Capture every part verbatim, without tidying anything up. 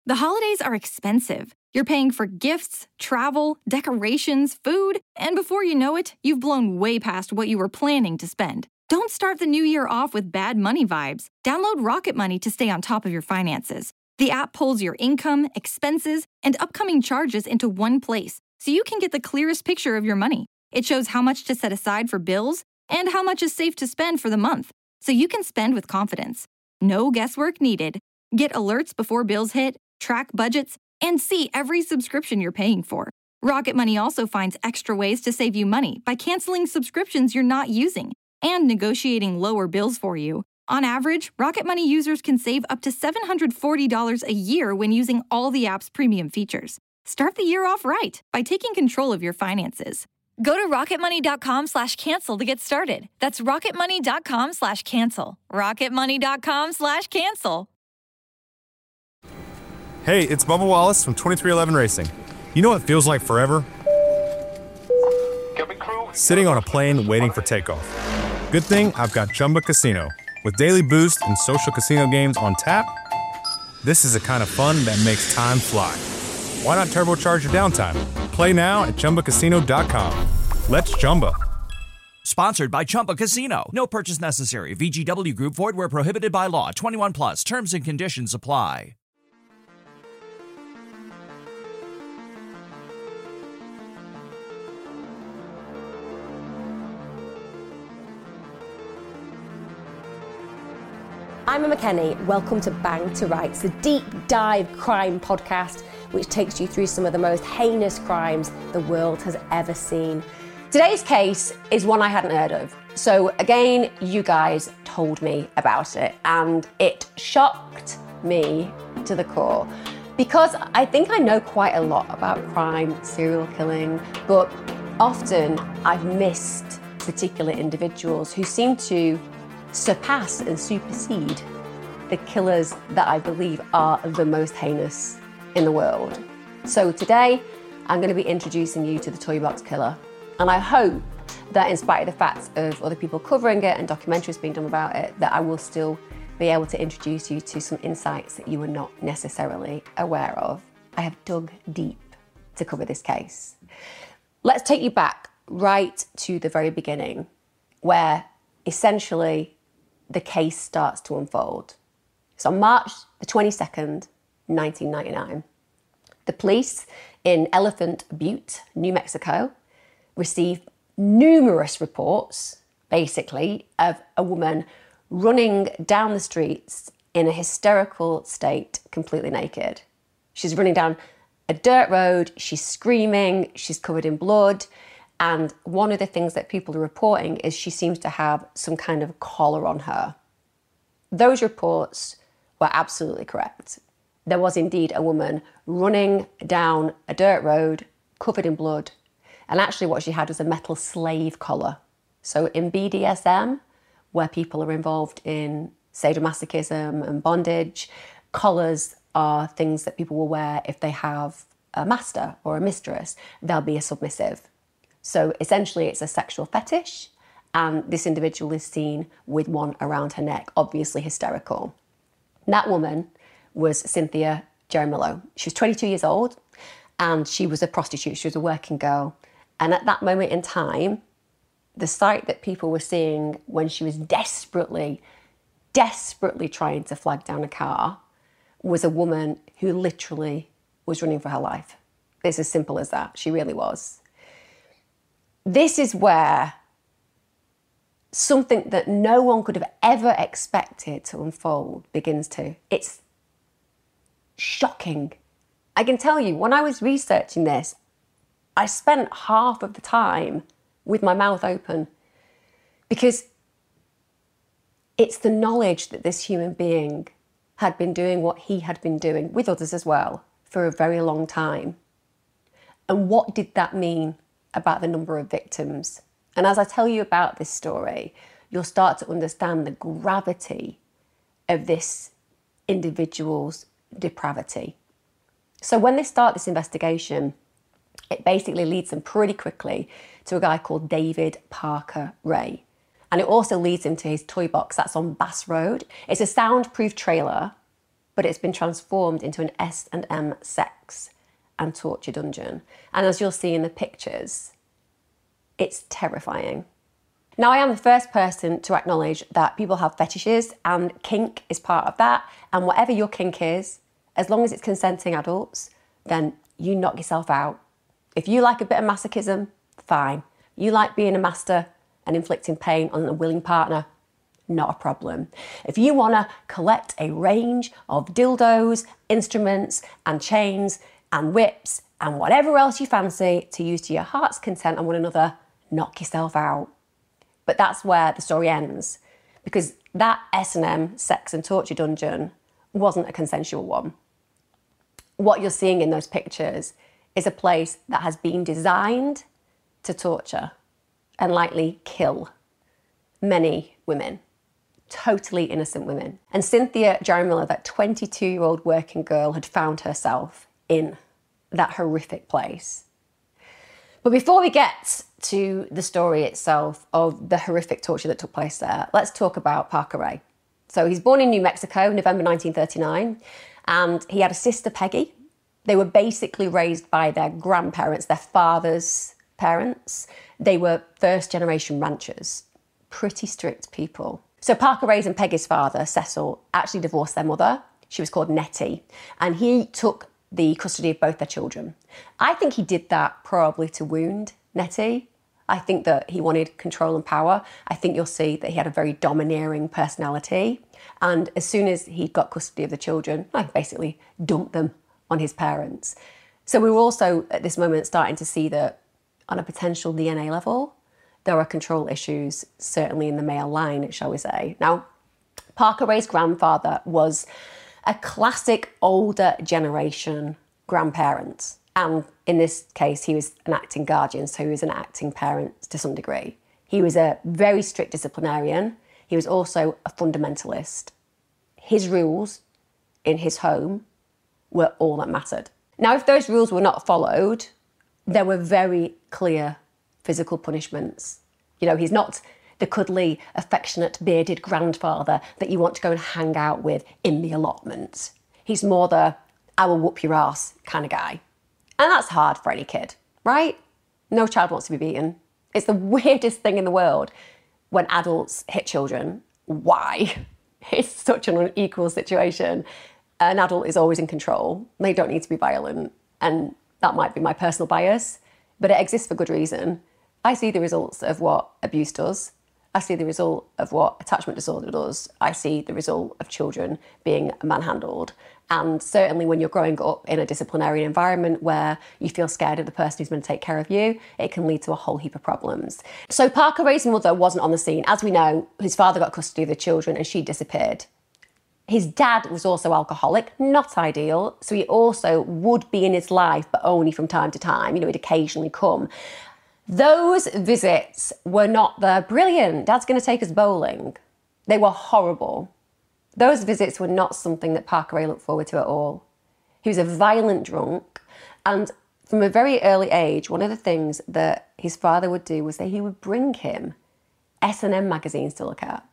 The holidays are expensive. You're paying for gifts, travel, decorations, food, and before you know it, you've blown way past what you were planning to spend. Don't start the new year off with bad money vibes. Download Rocket Money to stay on top of your finances. The app pulls your income, expenses, and upcoming charges into one place, so you can get the clearest picture of your money. It shows how much to set aside for bills and how much is safe to spend for the month, so you can spend with confidence. No guesswork needed. Get alerts before bills hit, track budgets, and see every subscription you're paying for. Rocket Money also finds extra ways to save you money by canceling subscriptions you're not using and negotiating lower bills for you. On average, Rocket Money users can save up to seven hundred forty dollars a year when using all the app's premium features. Start the year off right by taking control of your finances. Go to rocketmoney.com slash cancel to get started. That's rocketmoney.com slash cancel. rocketmoney.com slash cancel. Hey, it's Bubba Wallace from twenty-three eleven Racing. You know what feels like forever? Sitting on a plane waiting for takeoff. Good thing I've got Chumba Casino. With daily boost and social casino games on tap, this is the kind of fun that makes time fly. Why not turbocharge your downtime? Play now at Chumba Casino dot com. Let's Chumba. Sponsored by Chumba Casino. No purchase necessary. V G W Group. Void where prohibited by law. twenty-one plus. Terms and conditions apply. I'm Emma Kenny. Welcome to Bang to Rights, the deep dive crime podcast which takes you through some of the most heinous crimes the world has ever seen. Today's case is one I hadn't heard of. So again, you guys told me about it and it shocked me to the core because I think I know quite a lot about crime, serial killing, but often I've missed particular individuals who seem to surpass and supersede the killers that I believe are the most heinous in the world. So today, I'm going to be introducing you to the Toy Box Killer. And I hope that in spite of the fact of other people covering it and documentaries being done about it, that I will still be able to introduce you to some insights that you were not necessarily aware of. I have dug deep to cover this case. Let's take you back right to the very beginning, where essentially the case starts to unfold. It's on March the twenty-second, nineteen ninety-nine. The police in Elephant Butte, New Mexico, received numerous reports, basically, of a woman running down the streets in a hysterical state, completely naked. She's running down a dirt road, she's screaming, she's covered in blood, and one of the things that people are reporting is she seems to have some kind of collar on her. Those reports were absolutely correct. There was indeed a woman running down a dirt road, covered in blood, and actually what she had was a metal slave collar. So in B D S M, where people are involved in sadomasochism and bondage, collars are things that people will wear if they have a master or a mistress. They'll be a submissive. So essentially it's a sexual fetish, and this individual is seen with one around her neck, obviously hysterical. That woman was Cynthia Jaramillo. She was twenty-two years old and she was a prostitute, she was a working girl. And at that moment in time, the sight that people were seeing when she was desperately, desperately trying to flag down a car was a woman who literally was running for her life. It's as simple as that, she really was. This is where something that no one could have ever expected to unfold begins to. It's shocking. I can tell you, when I was researching this, I spent half of the time with my mouth open because it's the knowledge that this human being had been doing what he had been doing, with others as well, for a very long time. And what did that mean about the number of victims? And as I tell you about this story, you'll start to understand the gravity of this individual's depravity. So when they start this investigation, it basically leads them pretty quickly to a guy called David Parker Ray. And it also leads him to his toy box that's on Bass Road. It's a soundproof trailer, but it's been transformed into an S and M sex and torture dungeon. And as you'll see in the pictures, it's terrifying. Now, I am the first person to acknowledge that people have fetishes and kink is part of that. And whatever your kink is, as long as it's consenting adults, then you knock yourself out. If you like a bit of masochism, fine. You like being a master and inflicting pain on a willing partner, not a problem. If you want to collect a range of dildos, instruments and chains and whips and whatever else you fancy to use to your heart's content on one another, knock yourself out. But that's where the story ends, because that S and M, sex and torture dungeon, wasn't a consensual one. What you're seeing in those pictures is a place that has been designed to torture and likely kill many women, totally innocent women. And Cynthia Jaramillo, that twenty-two-year-old working girl, had found herself in that horrific place. But before we get to the story itself of the horrific torture that took place there, let's talk about Parker Ray. So he's born in New Mexico, November nineteen thirty-nine, and he had a sister, Peggy. They were basically raised by their grandparents, their father's parents. They were first-generation ranchers, pretty strict people. So Parker Ray's and Peggy's father, Cecil, actually divorced their mother. She was called Nettie, and he took the custody of both their children. I think he did that probably to wound Nettie. I think that he wanted control and power. I think you'll see that he had a very domineering personality. And as soon as he got custody of the children, I basically dumped them on his parents. So we were also at this moment starting to see that on a potential D N A level, there are control issues, certainly in the male line, shall we say. Now, Parker Ray's grandfather was a classic older generation grandparent. And in this case, he was an acting guardian, so he was an acting parent to some degree. He was a very strict disciplinarian. He was also a fundamentalist. His rules in his home were all that mattered. Now, if those rules were not followed, there were very clear physical punishments. You know, he's not the cuddly, affectionate, bearded grandfather that you want to go and hang out with in the allotment. He's more the, I will whoop your ass kind of guy. And that's hard for any kid, right? No child wants to be beaten. It's the weirdest thing in the world when adults hit children. Why? It's such an unequal situation. An adult is always in control. They don't need to be violent. And that might be my personal bias, but it exists for good reason. I see the results of what abuse does. I see the result of what attachment disorder does. I see the result of children being manhandled. And certainly when you're growing up in a disciplinary environment where you feel scared of the person who's going to take care of you, it can lead to a whole heap of problems. So Parker Ray's mother wasn't on the scene. As we know, his father got custody of the children and she disappeared. His dad was also alcoholic, not ideal, so he also would be in his life, but only from time to time. You know, he'd occasionally come. Those visits were not the brilliant, Dad's going to take us bowling. They were horrible. Those visits were not something that Parker Ray looked forward to at all. He was a violent drunk, and from a very early age, one of the things that his father would do was that he would bring him S and M magazines to look at.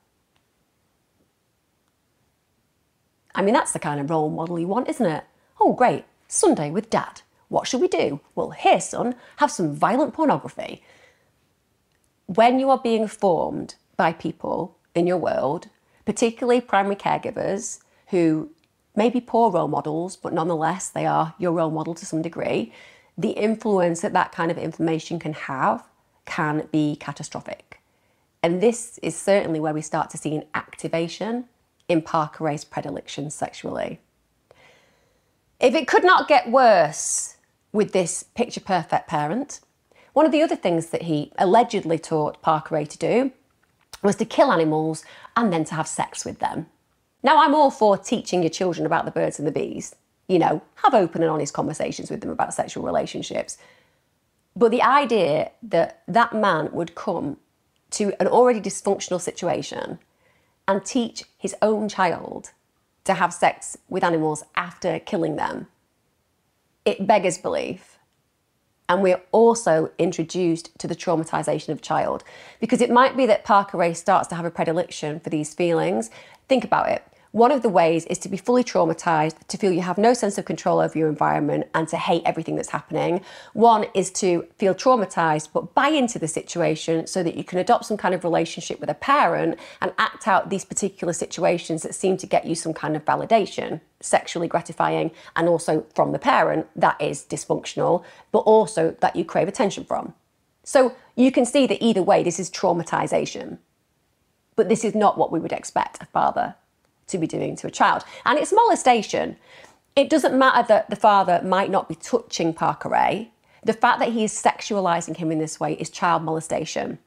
I mean, that's the kind of role model you want, isn't it? Oh, great, Sunday with Dad. What should we do? Well, here, son, have some violent pornography. When you are being formed by people in your world, particularly primary caregivers who may be poor role models, but nonetheless, they are your role model to some degree, the influence that that kind of information can have can be catastrophic. And this is certainly where we start to see an activation in Parker Ray's predilections sexually. If it could not get worse with this picture-perfect parent, one of the other things that he allegedly taught Parker Ray to do was to kill animals and then to have sex with them. Now, I'm all for teaching your children about the birds and the bees. You know, have open and honest conversations with them about sexual relationships. But the idea that that man would come to an already dysfunctional situation and teach his own child to have sex with animals after killing them, it beggars belief. And we're also introduced to the traumatization of child, because it might be that Parker Ray starts to have a predilection for these feelings. Think about it. One of the ways is to be fully traumatized, to feel you have no sense of control over your environment and to hate everything that's happening. One is to feel traumatized but buy into the situation so that you can adopt some kind of relationship with a parent and act out these particular situations that seem to get you some kind of validation, sexually gratifying, and also from the parent that is dysfunctional, but also that you crave attention from. So you can see that either way, this is traumatization. But this is not what we would expect a father to be doing to a child. And it's molestation. It doesn't matter that the father might not be touching Parker Ray. The fact that he is sexualizing him in this way is child molestation.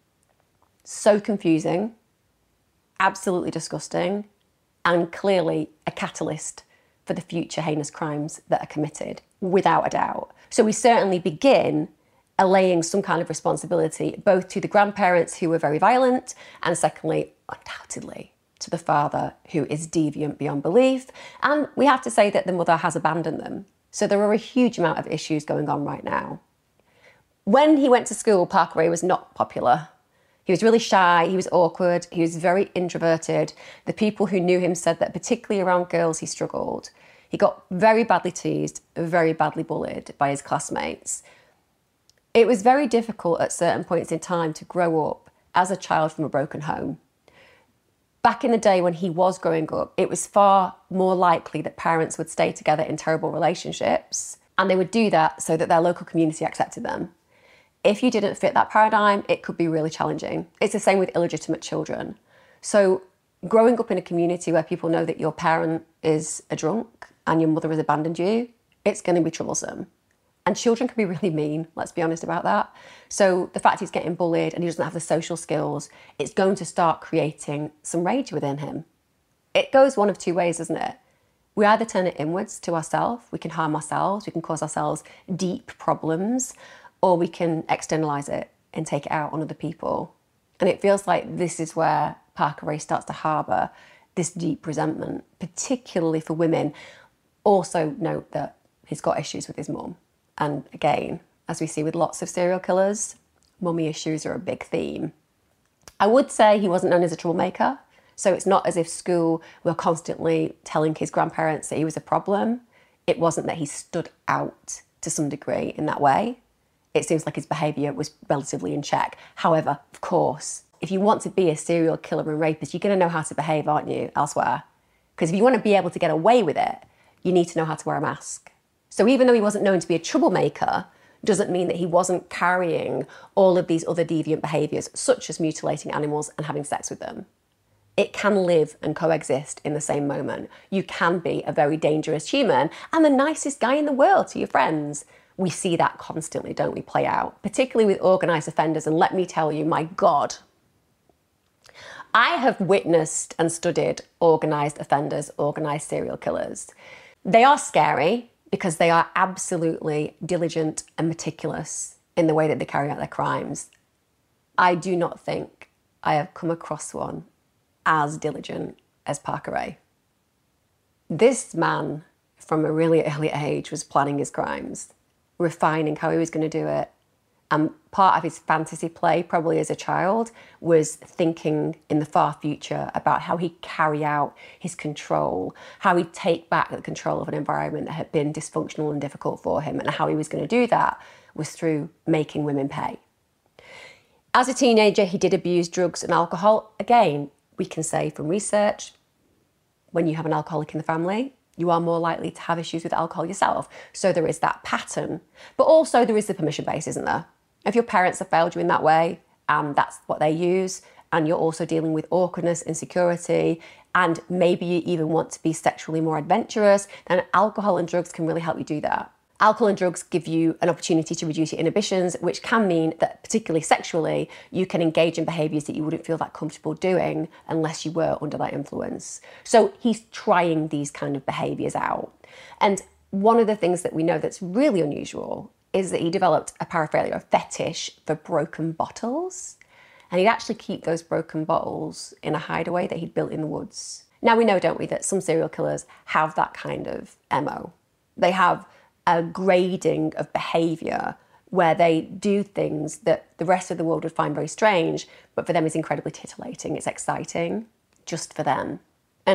So confusing, absolutely disgusting, and clearly a catalyst for the future heinous crimes that are committed, without a doubt. So we certainly begin allaying some kind of responsibility, both to the grandparents who were very violent, and secondly, undoubtedly, to the father who is deviant beyond belief. And we have to say that the mother has abandoned them. So there are a huge amount of issues going on right now. When he went to school, Parker Ray was not popular. He was really shy, he was awkward, he was very introverted. The people who knew him said that particularly around girls, he struggled. He got very badly teased, very badly bullied by his classmates. It was very difficult at certain points in time to grow up as a child from a broken home. Back in the day when he was growing up, it was far more likely that parents would stay together in terrible relationships, and they would do that so that their local community accepted them. If you didn't fit that paradigm, it could be really challenging. It's the same with illegitimate children. So growing up in a community where people know that your parent is a drunk and your mother has abandoned you, it's going to be troublesome. And children can be really mean, let's be honest about that. So the fact he's getting bullied and he doesn't have the social skills, it's going to start creating some rage within him. It goes one of two ways, doesn't it? We either turn it inwards to ourselves, we can harm ourselves, we can cause ourselves deep problems, or we can externalize it and take it out on other people. And it feels like this is where Parker Ray starts to harbour this deep resentment, particularly for women. Also note that he's got issues with his mum. And again, as we see with lots of serial killers, mummy issues are a big theme. I would say he wasn't known as a troublemaker, so it's not as if school were constantly telling his grandparents that he was a problem. It wasn't that he stood out to some degree in that way. It seems like his behaviour was relatively in check. However, of course, if you want to be a serial killer and rapist, you're going to know how to behave, aren't you, elsewhere? Because if you want to be able to get away with it, you need to know how to wear a mask. So even though he wasn't known to be a troublemaker, doesn't mean that he wasn't carrying all of these other deviant behaviours, such as mutilating animals and having sex with them. It can live and coexist in the same moment. You can be a very dangerous human and the nicest guy in the world to your friends. We see that constantly, don't we, play out, particularly with organised offenders. And let me tell you, my God, I have witnessed and studied organised offenders, organised serial killers. They are scary, because they are absolutely diligent and meticulous in the way that they carry out their crimes. I do not think I have come across one as diligent as Parker Ray. This man, from a really early age, was planning his crimes, refining how he was going to do it. And part of his fantasy play, probably as a child, was thinking in the far future about how he'd carry out his control, how he'd take back the control of an environment that had been dysfunctional and difficult for him, and how he was going to do that was through making women pay. As a teenager, he did abuse drugs and alcohol. Again, we can say from research, when you have an alcoholic in the family, you are more likely to have issues with alcohol yourself. So there is that pattern. But also there is the permission base, isn't there? If your parents have failed you in that way, and that's what they use, and you're also dealing with awkwardness, insecurity, and maybe you even want to be sexually more adventurous, then alcohol and drugs can really help you do that. Alcohol and drugs give you an opportunity to reduce your inhibitions, which can mean that, particularly sexually, you can engage in behaviours that you wouldn't feel that comfortable doing unless you were under that influence. So he's trying these kind of behaviours out. And one of the things that we know that's really unusual is that he developed a paraphilia, a fetish for broken bottles. And he'd actually keep those broken bottles in a hideaway that he'd built in the woods. Now we know, don't we, that some serial killers have that kind of M O. They have a grading of behaviour where they do things that the rest of the world would find very strange, but for them is incredibly titillating, it's exciting, just for them. And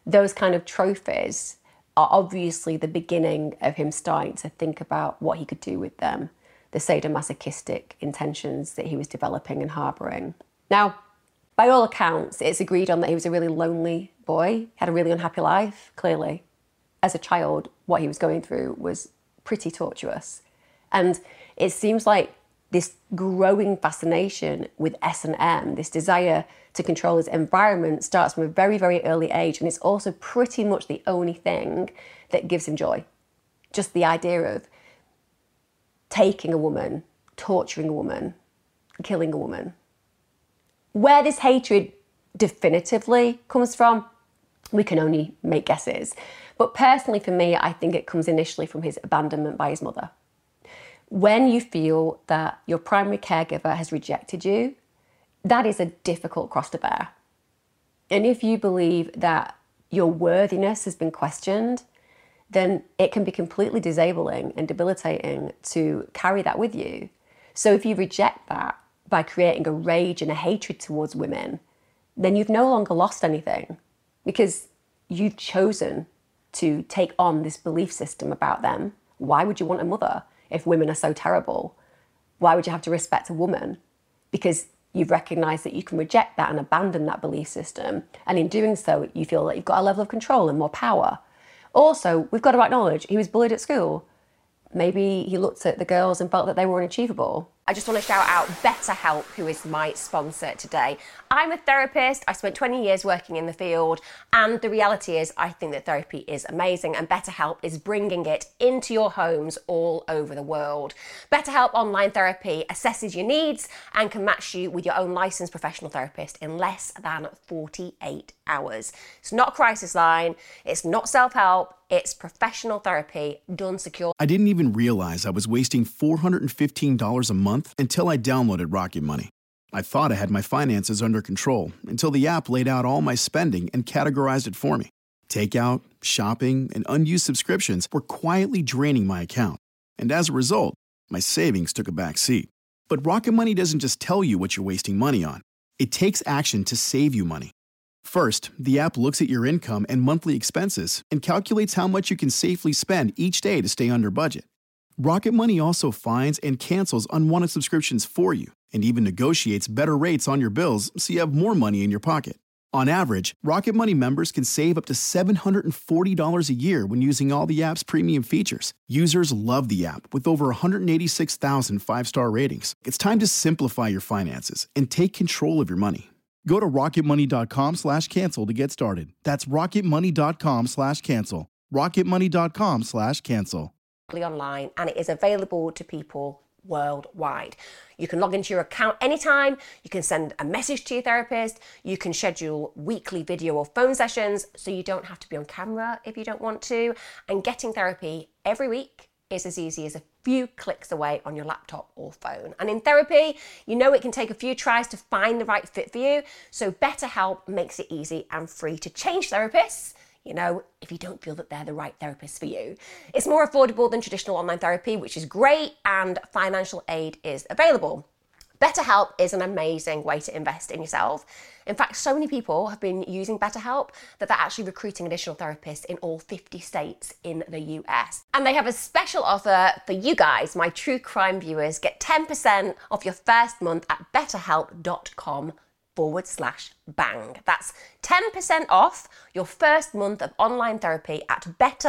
those kind of trophies are obviously the beginning of him starting to think about what he could do with them, the sadomasochistic intentions that he was developing and harbouring. Now, by all accounts, it's agreed on that he was a really lonely boy, had a really unhappy life, clearly. As a child, what he was going through was pretty tortuous. And it seems like this growing fascination with S and M, this desire to control his environment, starts from a very, very early age. And it's also pretty much the only thing that gives him joy. Just the idea of taking a woman, torturing a woman, killing a woman. Where this hatred definitively comes from, we can only make guesses. But personally for me, I think it comes initially from his abandonment by his mother. When you feel that your primary caregiver has rejected you, that is a difficult cross to bear. And if you believe that your worthiness has been questioned, then it can be completely disabling and debilitating to carry that with you. So if you reject that by creating a rage and a hatred towards women, then you've no longer lost anything, because you've chosen to take on this belief system about them. Why would you want a mother if women are so terrible? Why would you have to respect a woman? Because you've recognised that you can reject that and abandon that belief system. And in doing so, you feel that you've got a level of control and more power. Also, we've got to acknowledge he was bullied at school. Maybe he looked at the girls and felt that they were unachievable. I just want to shout out BetterHelp, who is my sponsor today. I'm a therapist. I spent twenty years working in the field, and the reality is I think that therapy is amazing, and BetterHelp is bringing it into your homes all over the world. BetterHelp Online Therapy assesses your needs and can match you with your own licensed professional therapist in less than forty-eight hours. It's not a crisis line. It's not self-help. It's professional therapy done secure. I didn't even realize I was wasting four hundred fifteen dollars a month until I downloaded Rocket Money. I thought I had my finances under control until the app laid out all my spending and categorized it for me. Takeout, shopping, and unused subscriptions were quietly draining my account. And as a result, my savings took a back seat. But Rocket Money doesn't just tell you what you're wasting money on. It takes action to save you money. First, the app looks at your income and monthly expenses and calculates how much you can safely spend each day to stay under budget. Rocket Money also finds and cancels unwanted subscriptions for you and even negotiates better rates on your bills so you have more money in your pocket. On average, Rocket Money members can save up to seven hundred forty dollars a year when using all the app's premium features. Users love the app with over one hundred eighty-six thousand five-star ratings. It's time to simplify your finances and take control of your money. Go to rocketmoney.com slash cancel to get started. That's rocketmoney.com slash cancel. rocketmoney.com slash cancel. Online, and it is available to people worldwide. You can log into your account anytime. You can send a message to your therapist. You can schedule weekly video or phone sessions so you don't have to be on camera if you don't want to. And getting therapy every week is as easy as a few clicks away on your laptop or phone. And in therapy, you know it can take a few tries to find the right fit for you. So BetterHelp makes it easy and free to change therapists, you know, if you don't feel that they're the right therapist for you. It's more affordable than traditional online therapy, which is great, and financial aid is available. BetterHelp is an amazing way to invest in yourself. In fact, so many people have been using BetterHelp that they're actually recruiting additional therapists in all fifty states in the U S. And they have a special offer for you guys, my true crime viewers. Get ten percent off your first month at betterhelp.com forward slash bang. That's ten percent off your first month of online therapy at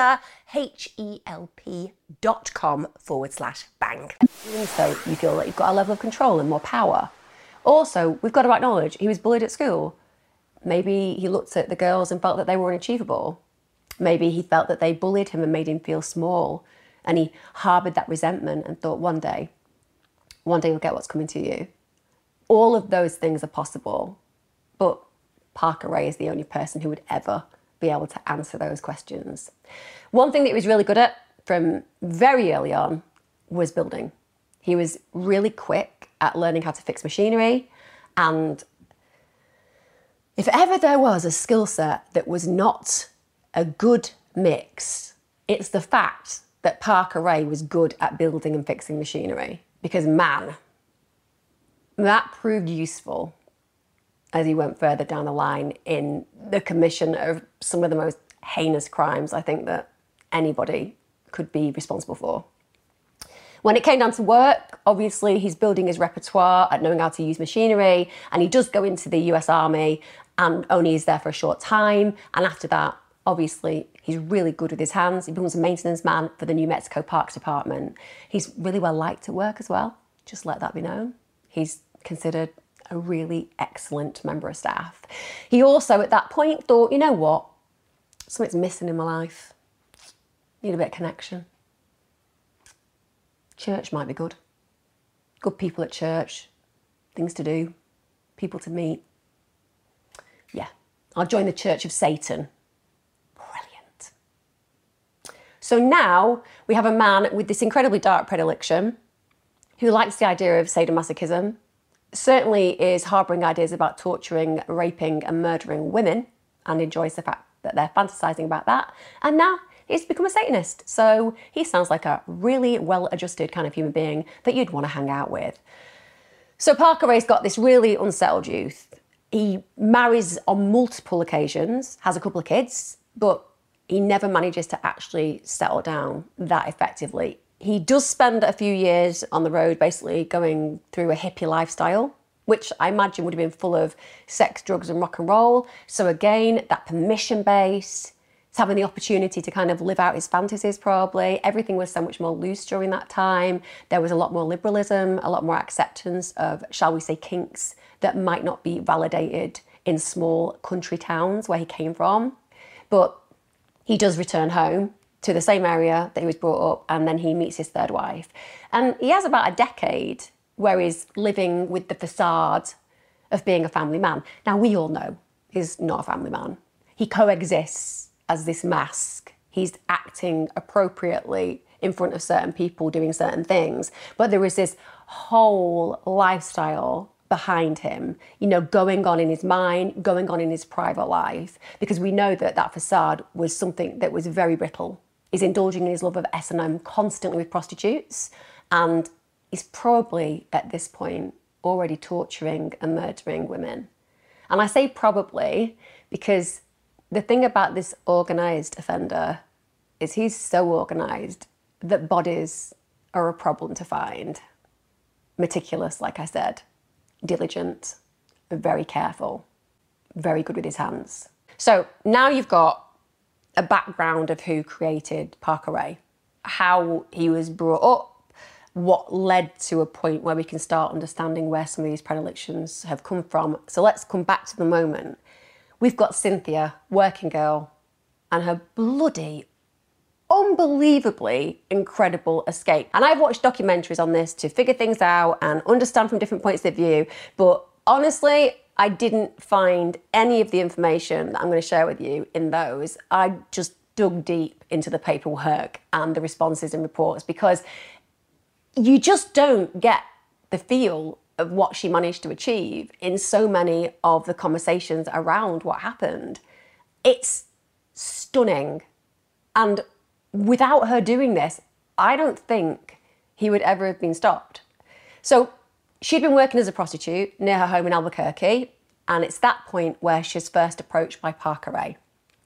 betterhelp.com forward slash bang. So you feel like you've got a level of control and more power. Also, we've got to acknowledge he was bullied at school. Maybe he looked at the girls and felt that they were unachievable. Maybe he felt that they bullied him and made him feel small, and he harboured that resentment and thought one day, one day you'll get what's coming to you. All of those things are possible, but Parker Ray is the only person who would ever be able to answer those questions. One thing that he was really good at from very early on was building. He was really quick at learning how to fix machinery, and if ever there was a skill set that was not a good mix, it's the fact that Parker Ray was good at building and fixing machinery, because man, that proved useful. as he went further down the line in the commission of some of the most heinous crimes I think that anybody could be responsible for. When it came down to work, obviously he's building his repertoire at knowing how to use machinery, and he does go into the U S Army and only is there for a short time. And after that, obviously, he's really good with his hands. He becomes a maintenance man for the New Mexico Parks Department. He's really well liked at work as well. Just let that be known. He's considered a really excellent member of staff. He also, at that point, thought, you know what? Something's missing in my life. Need a bit of connection. Church might be good. Good people at church. Things to do. People to meet. Yeah, I'll join the Church of Satan. Brilliant. So now we have a man with this incredibly dark predilection who likes the idea of sadomasochism, certainly is harbouring ideas about torturing, raping and murdering women, and enjoys the fact that they're fantasising about that. And now he's become a Satanist. So he sounds like a really well-adjusted kind of human being that you'd want to hang out with. So Parker Ray's got this really unsettled youth. He marries on multiple occasions, has a couple of kids, but he never manages to actually settle down that effectively. He does spend a few years on the road basically going through a hippie lifestyle, which I imagine would have been full of sex, drugs and rock and roll. So again, that permission base, he's having the opportunity to kind of live out his fantasies probably. Everything was so much more loose during that time. There was a lot more liberalism, a lot more acceptance of, shall we say, kinks that might not be validated in small country towns where he came from. But he does return home to the same area that he was brought up, and then he meets his third wife. And he has about a decade where he's living with the facade of being a family man. Now, we all know he's not a family man. He coexists as this mask. He's acting appropriately in front of certain people doing certain things, but there is this whole lifestyle behind him, you know, going on in his mind, going on in his private life, because we know that that facade was something that was very brittle. He's indulging in his love of S and M constantly with prostitutes, and he's probably at this point already torturing and murdering women. And I say probably because the thing about this organised offender is he's so organised that bodies are a problem to find. Meticulous, like I said, diligent, very careful, very good with his hands. So now you've got a background of who created Parker Ray, how he was brought up, what led to a point where we can start understanding where some of these predilections have come from. So let's come back to the moment. We've got Cynthia, working girl, and her bloody, unbelievably incredible escape. And I've watched documentaries on this to figure things out and understand from different points of view, but honestly, I didn't find any of the information that I'm going to share with you in those. I just dug deep into the paperwork and the responses and reports because you just don't get the feel of what she managed to achieve in so many of the conversations around what happened. It's stunning. And without her doing this, I don't think he would ever have been stopped. So she'd been working as a prostitute near her home in Albuquerque, and it's that point where she's first approached by Parker Ray.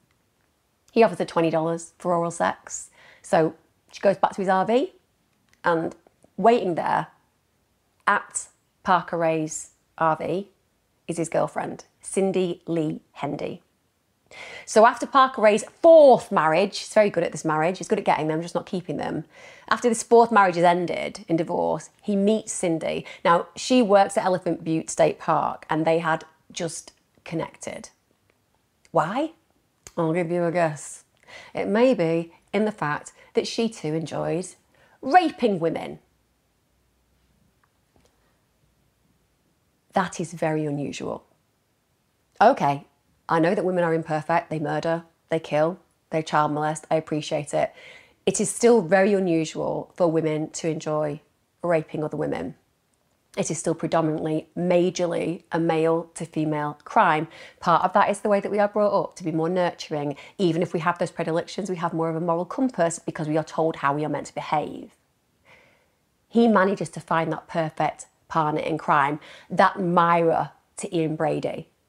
He offers her twenty dollars for oral sex. So she goes back to his R V, and waiting there at Parker Ray's R V is his girlfriend, Cindy Lee Hendy. So after Parker Ray's fourth marriage, he's very good at this marriage, he's good at getting them, just not keeping them. After this fourth marriage is ended in divorce, he meets Cindy. Now, she works at Elephant Butte State Park and they had just connected. Why? I'll give you a guess. It may be in the fact that she too enjoys raping women. That is very unusual. Okay, I know that women are imperfect, they murder, they kill, they child molest, I appreciate it. It is still very unusual for women to enjoy raping other women. It is still predominantly, majorly, a male to female crime. Part of that is the way that we are brought up, to be more nurturing. Even if we have those predilections, we have more of a moral compass because we are told how we are meant to behave. He manages to find that perfect partner in crime, that Myra to Ian Brady.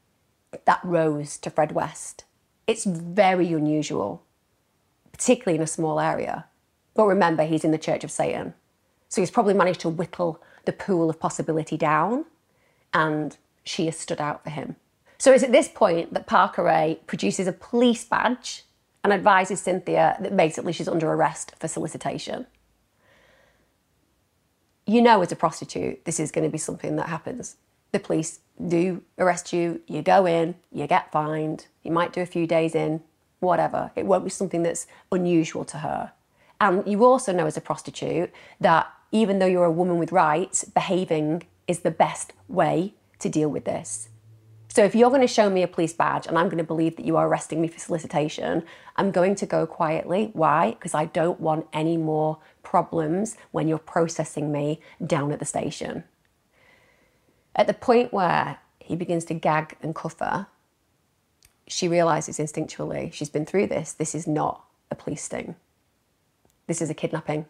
that rose to Fred West. It's very unusual, particularly in a small area. But remember, he's in the Church of Satan. So he's probably managed to whittle the pool of possibility down, and she has stood out for him. So it's at this point that Parker Ray produces a police badge and advises Cynthia that basically she's under arrest for solicitation. You know, as a prostitute, this is going to be something that happens. The police do arrest you, you go in, you get fined, you might do a few days in, whatever. It won't be something that's unusual to her. And you also know as a prostitute that even though you're a woman with rights, behaving is the best way to deal with this. So if you're going to show me a police badge and I'm going to believe that you are arresting me for solicitation, I'm going to go quietly. Why? Because I don't want any more problems when you're processing me down at the station. At the point where he begins to gag and cuff her, she realises instinctually she's been through this. This is not a police sting. This is a kidnapping.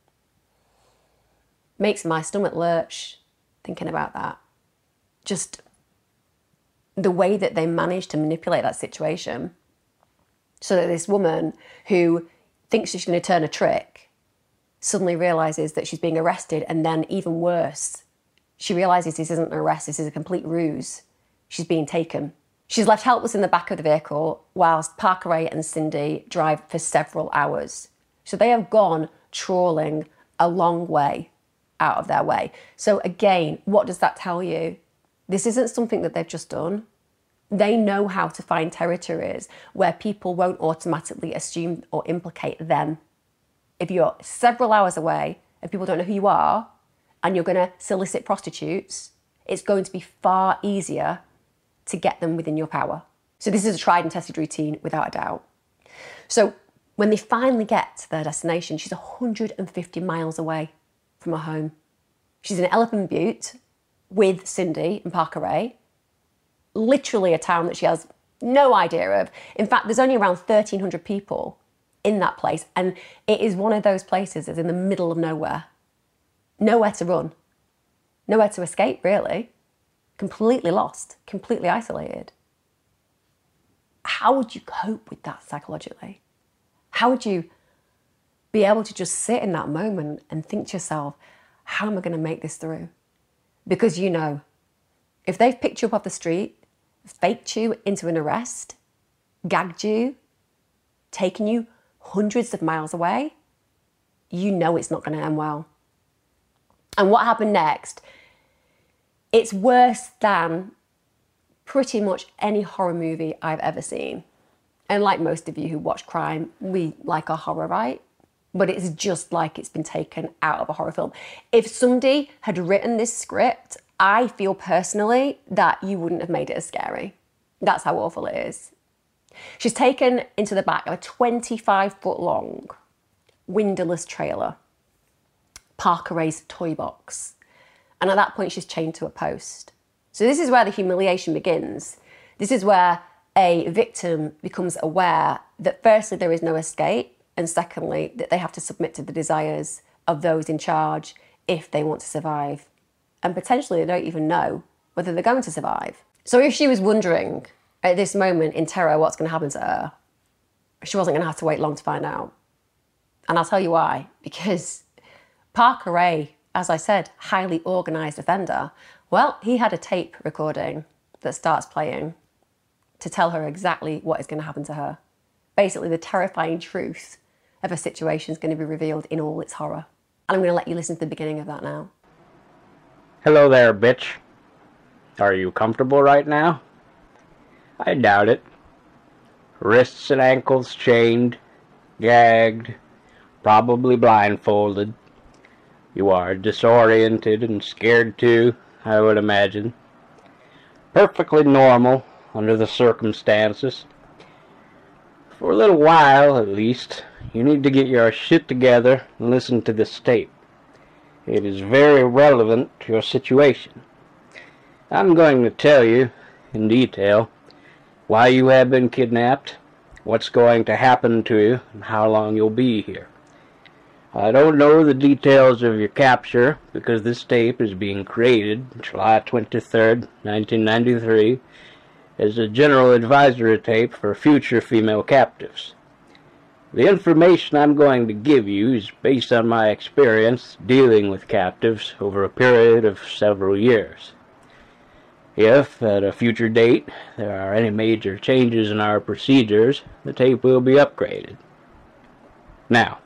Makes my stomach lurch thinking about that. Just the way that they managed to manipulate that situation so that this woman who thinks she's going to turn a trick suddenly realises that she's being arrested, and then even worse, she realises this isn't an arrest, this is a complete ruse. She's being taken. She's left helpless in the back of the vehicle whilst Parker Ray and Cindy drive for several hours. So they have gone trawling a long way out of their way. So again, what does that tell you? This isn't something that they've just done. They know how to find territories where people won't automatically assume or implicate them. If you're several hours away and people don't know who you are and you're going to solicit prostitutes, it's going to be far easier to get them within your power. So this is a tried and tested routine without a doubt. So when they finally get to their destination, she's one hundred fifty miles away from her home. She's in Elephant Butte with Cindy and Parker Ray, literally a town that she has no idea of. In fact, there's only around thirteen hundred people in that place, and it is one of those places that's in the middle of nowhere. Nowhere to run, nowhere to escape, really. Completely lost, completely isolated. How would you cope with that psychologically? How would you be able to just sit in that moment and think to yourself, how am I going to make this through? Because you know, if they've picked you up off the street, faked you into an arrest, gagged you, taken you hundreds of miles away, you know it's not going to end well. And what happened next, it's worse than pretty much any horror movie I've ever seen. And like most of you who watch crime, we like our horror, right? But it's just like it's been taken out of a horror film. If somebody had written this script, I feel personally that you wouldn't have made it as scary. That's how awful it is. She's taken into the back of a twenty-five foot long windowless trailer, Parker Ray's toy box. And at that point, she's chained to a post. So this is where the humiliation begins. This is where a victim becomes aware that firstly, there is no escape, and secondly, that they have to submit to the desires of those in charge if they want to survive. And potentially they don't even know whether they're going to survive. So if she was wondering at this moment in terror what's going to happen to her, she wasn't going to have to wait long to find out. And I'll tell you why. Because Parker Ray, as I said, highly organised offender, well, he had a tape recording that starts playing to tell her exactly what is going to happen to her. Basically, the terrifying truth of a situation is going to be revealed in all its horror. And I'm going to let you listen to the beginning of that now. Hello there, bitch. Are you comfortable right now? I doubt it. Wrists and ankles chained, gagged, probably blindfolded. You are disoriented and scared too, I would imagine. Perfectly normal under the circumstances. For a little while, at least, you need to get your shit together and listen to this tape. It is very relevant to your situation. I'm going to tell you, in detail, why you have been kidnapped, what's going to happen to you, and how long you'll be here. I don't know the details of your capture, because this tape is being created July twenty-third, nineteen ninety-three, is a general advisory tape for future female captives. The information I'm going to give you is based on my experience dealing with captives over a period of several years. If, at a future date, there are any major changes in our procedures, the tape will be upgraded. Now,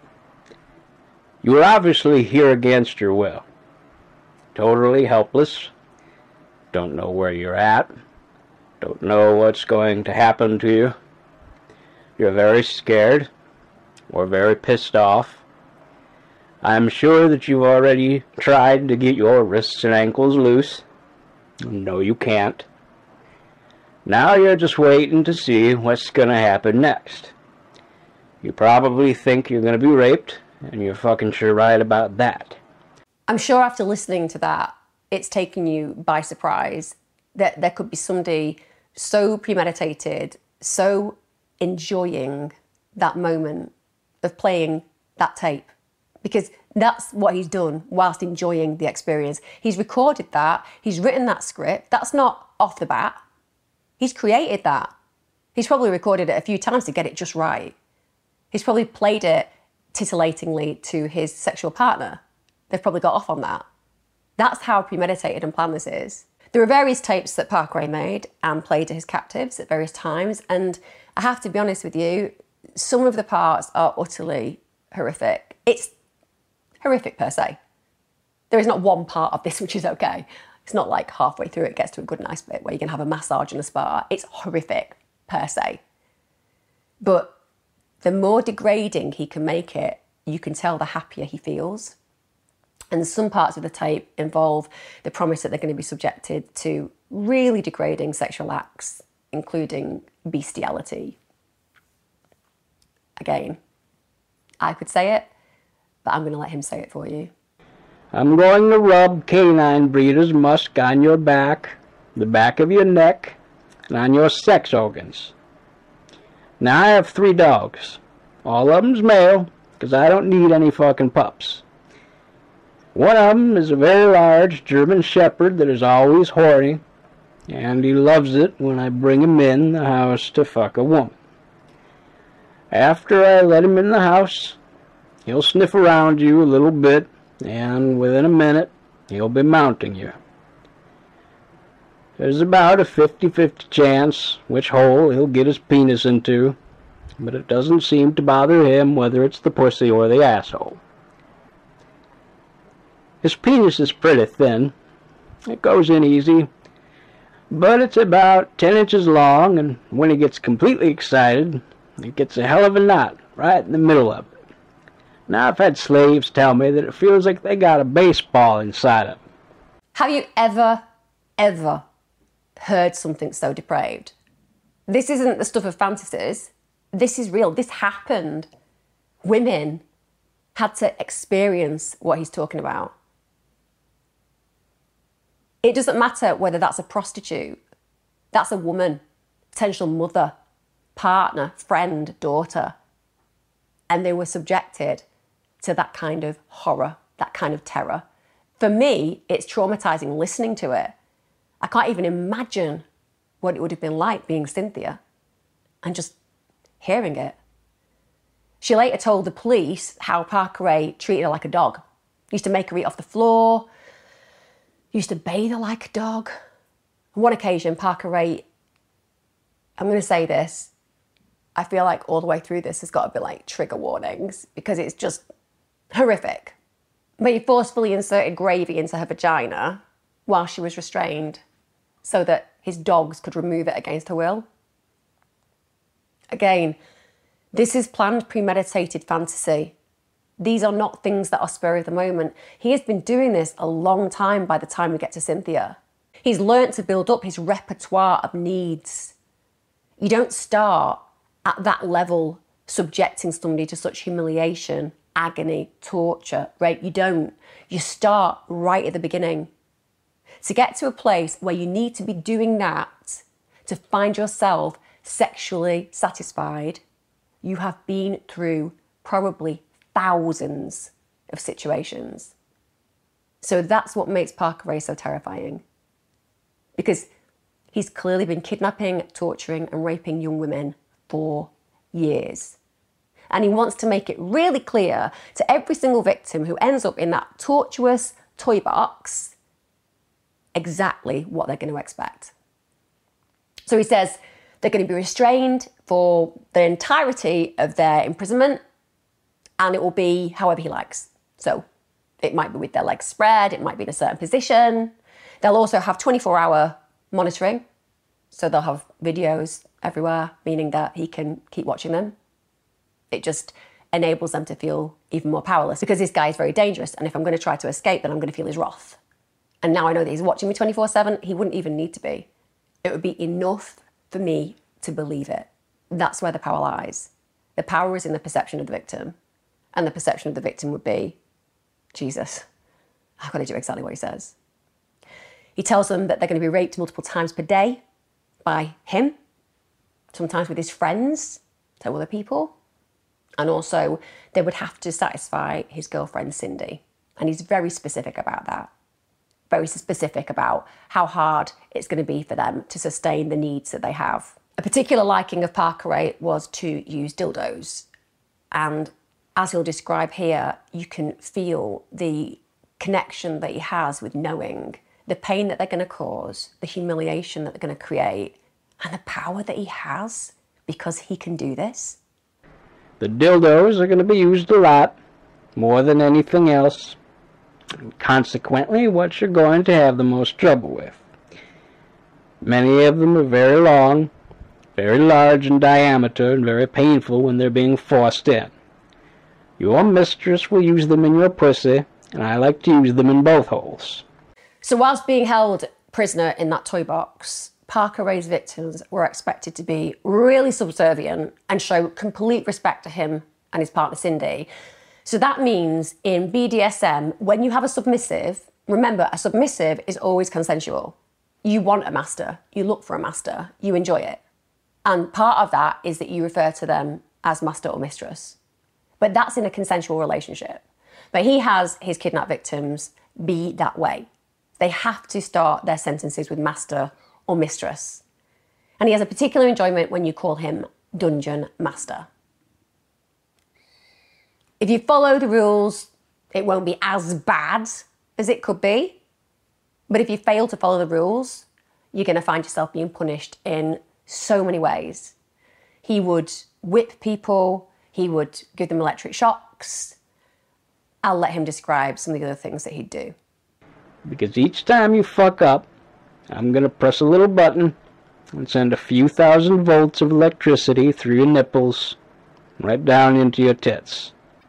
you are obviously here against your will. Totally helpless. Don't know where you're at. Don't know what's going to happen to you. You're very scared. Or very pissed off. I'm sure that you've already tried to get your wrists and ankles loose. No, you can't. Now you're just waiting to see what's going to happen next. You probably think you're going to be raped, and you're fucking sure right about that. I'm sure after listening to that, it's taken you by surprise that there could be somebody so premeditated, so enjoying that moment of playing that tape, because that's what he's done whilst enjoying the experience. He's recorded that, he's written that script. That's not off the bat. He's created that. He's probably recorded it a few times to get it just right. He's probably played it titillatingly to his sexual partner. They've probably got off on that. That's how premeditated and planned this is. There are various tapes that Parker Ray made and played to his captives at various times, and I have to be honest with you, some of the parts are utterly horrific. It's horrific per se. There is not one part of this which is okay. It's not like halfway through it gets to a good nice bit where you can have a massage and a spa. It's horrific per se. But the more degrading he can make it, you can tell the happier he feels. And some parts of the tape involve the promise that they're going to be subjected to really degrading sexual acts, including bestiality. Again, I could say it, but I'm going to let him say it for you. I'm going to rub canine breeder's musk on your back, the back of your neck, and on your sex organs. Now I have three dogs. All of them's male, because I don't need any fucking pups. One of them is a very large German Shepherd that is always horny, and he loves it when I bring him in the house to fuck a woman. After I let him in the house, he'll sniff around you a little bit, and within a minute, he'll be mounting you. There's about a fifty-fifty chance which hole he'll get his penis into, but it doesn't seem to bother him whether it's the pussy or the asshole. His penis is pretty thin. It goes in easy, but it's about ten inches long, and when he gets completely excited, it gets a hell of a knot right in the middle of it. Now, I've had slaves tell me that it feels like they got a baseball inside of them. Have you ever, ever heard something so depraved? This isn't the stuff of fantasies. This is real. This happened. Women had to experience what he's talking about. It doesn't matter whether that's a prostitute, that's a woman, potential mother, partner, friend, daughter. And they were subjected to that kind of horror, that kind of terror. For me, it's traumatizing listening to it. I can't even imagine what it would have been like being Cynthia and just hearing it. She later told the police how Parker Ray treated her like a dog. He used to make her eat off the floor, used to bathe her like a dog. On one occasion, Parker Ray, I'm going to say this, I feel like all the way through this has got to be like trigger warnings because it's just horrific. But he forcefully inserted gravy into her vagina while she was restrained so that his dogs could remove it against her will. Again, this is planned, premeditated fantasy. These are not things that are spur of the moment. He has been doing this a long time by the time we get to Cynthia. He's learnt to build up his repertoire of needs. You don't start at that level subjecting somebody to such humiliation, agony, torture, rape. You don't. You start right at the beginning. To get to a place where you need to be doing that to find yourself sexually satisfied, you have been through probably thousands of situations. So that's what makes Parker Ray so terrifying. Because He's clearly been kidnapping, torturing, and raping young women for years. And he wants to make it really clear to every single victim who ends up in that tortuous toy box exactly what they're going to expect. So he says they're going to be restrained for the entirety of their imprisonment, and it will be however he likes. So it might be with their legs spread, it might be in a certain position. They'll also have twenty-four hour monitoring. So they'll have videos everywhere, meaning that he can keep watching them. It just enables them to feel even more powerless because this guy is very dangerous. And if I'm going to try to escape, then I'm going to feel his wrath. And now I know that he's watching me twenty-four seven. He wouldn't even need to be. It would be enough for me to believe it. That's where the power lies. The power is in the perception of the victim. And the perception of the victim would be, Jesus, I've got to do exactly what he says. He tells them that they're going to be raped multiple times per day by him, sometimes with his friends, so other people. And also, they would have to satisfy his girlfriend, Cindy. And he's very specific about that. Very specific about how hard it's going to be for them to sustain the needs that they have. A particular liking of Parker Ray was to use dildos. And as he'll describe here, you can feel the connection that he has with knowing the pain that they're going to cause, the humiliation that they're going to create, and the power that he has because he can do this. The dildos are going to be used a lot, more than anything else. And consequently, what you're going to have the most trouble with. Many of them are very long, very large in diameter, and very painful when they're being forced in. Your mistress will use them in your pussy, and I like to use them in both holes. So whilst being held prisoner in that toy box, Parker Ray's victims were expected to be really subservient and show complete respect to him and his partner Cindy. So that means in B D S M, when you have a submissive, remember, a submissive is always consensual. You want a master, you look for a master, you enjoy it. And part of that is that you refer to them as master or mistress. But that's in a consensual relationship. But he has his kidnapped victims be that way. They have to start their sentences with master or mistress. And he has a particular enjoyment when you call him Dungeon Master. If you follow the rules, it won't be as bad as it could be. But if you fail to follow the rules, you're going to find yourself being punished in so many ways. He would whip people. He would give them electric shocks. I'll let him describe some of the other things that he'd do. Because each time you fuck up, I'm going to press a little button and send a few thousand volts of electricity through your nipples, right down into your tits.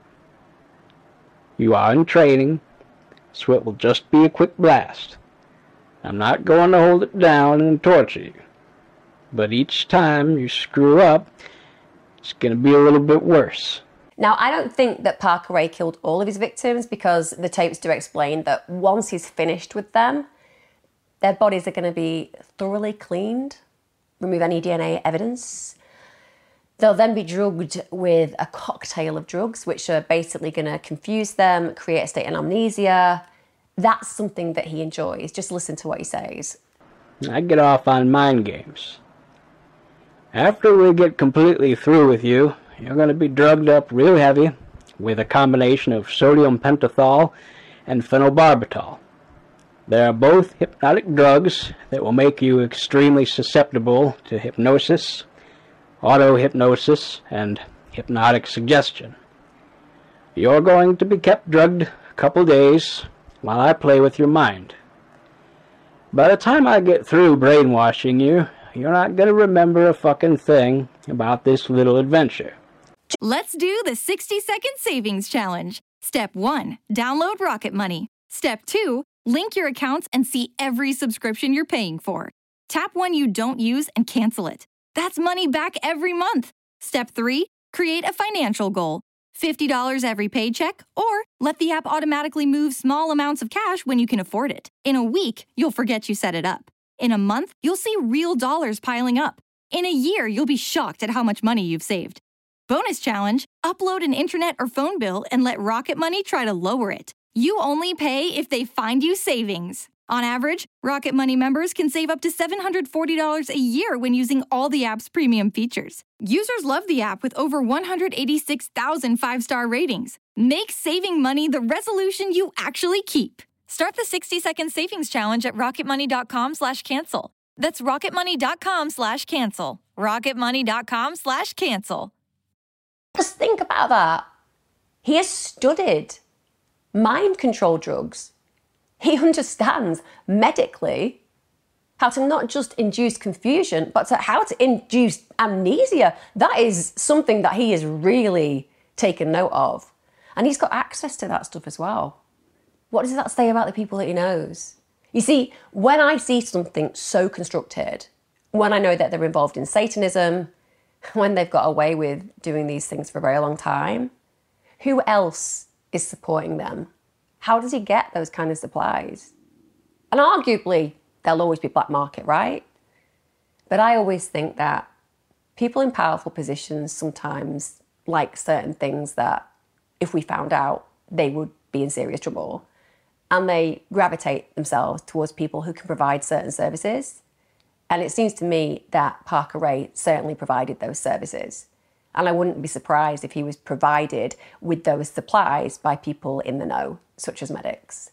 You are in training, so it will just be a quick blast. I'm not going to hold it down and torture you. But each time you screw up, it's going to be a little bit worse. Now, I don't think that Parker Ray killed all of his victims because the tapes do explain that once he's finished with them, their bodies are going to be thoroughly cleaned, remove any D N A evidence. They'll then be drugged with a cocktail of drugs, which are basically going to confuse them, create a state of amnesia. That's something that he enjoys. Just listen to what he says. I get off on mind games. After we get completely through with you, you're going to be drugged up real heavy with a combination of sodium pentothal and phenobarbital. They are both hypnotic drugs that will make you extremely susceptible to hypnosis, auto-hypnosis, and hypnotic suggestion. You're going to be kept drugged a couple days while I play with your mind. By the time I get through brainwashing you, you're not going to remember a fucking thing about this little adventure. Let's do the sixty second savings challenge. Step one, download Rocket Money. Step two, link your accounts and see every subscription you're paying for. Tap one you don't use and cancel it. That's money back every month. Step three, create a financial goal. fifty dollars every paycheck, or let the app automatically move small amounts of cash when you can afford it. In a week, you'll forget you set it up. In a month, you'll see real dollars piling up. In a year, you'll be shocked at how much money you've saved. Bonus challenge, upload an internet or phone bill and let Rocket Money try to lower it. You only pay if they find you savings. On average, Rocket Money members can save up to seven hundred forty dollars a year when using all the app's premium features. Users love the app with over one hundred eighty-six thousand five-star ratings. Make saving money the resolution you actually keep. Start the sixty-second savings challenge at rocketmoney.com slash cancel. That's rocketmoney.com slash cancel. rocketmoney.com slash cancel. Just think about that. He has studied mind control drugs. He understands medically how to not just induce confusion, but to how to induce amnesia. That is something that he has really taken note of. And he's got access to that stuff as well. What does that say about the people that he knows? You see, when I see something so constructed, when I know that they're involved in Satanism, when they've got away with doing these things for a very long time, who else is supporting them? How does he get those kind of supplies? And arguably, there'll always be black market, right? But I always think that people in powerful positions sometimes like certain things that if we found out, they would be in serious trouble. And they gravitate themselves towards people who can provide certain services. And it seems to me that Parker Ray certainly provided those services. And I wouldn't be surprised if he was provided with those supplies by people in the know, such as medics.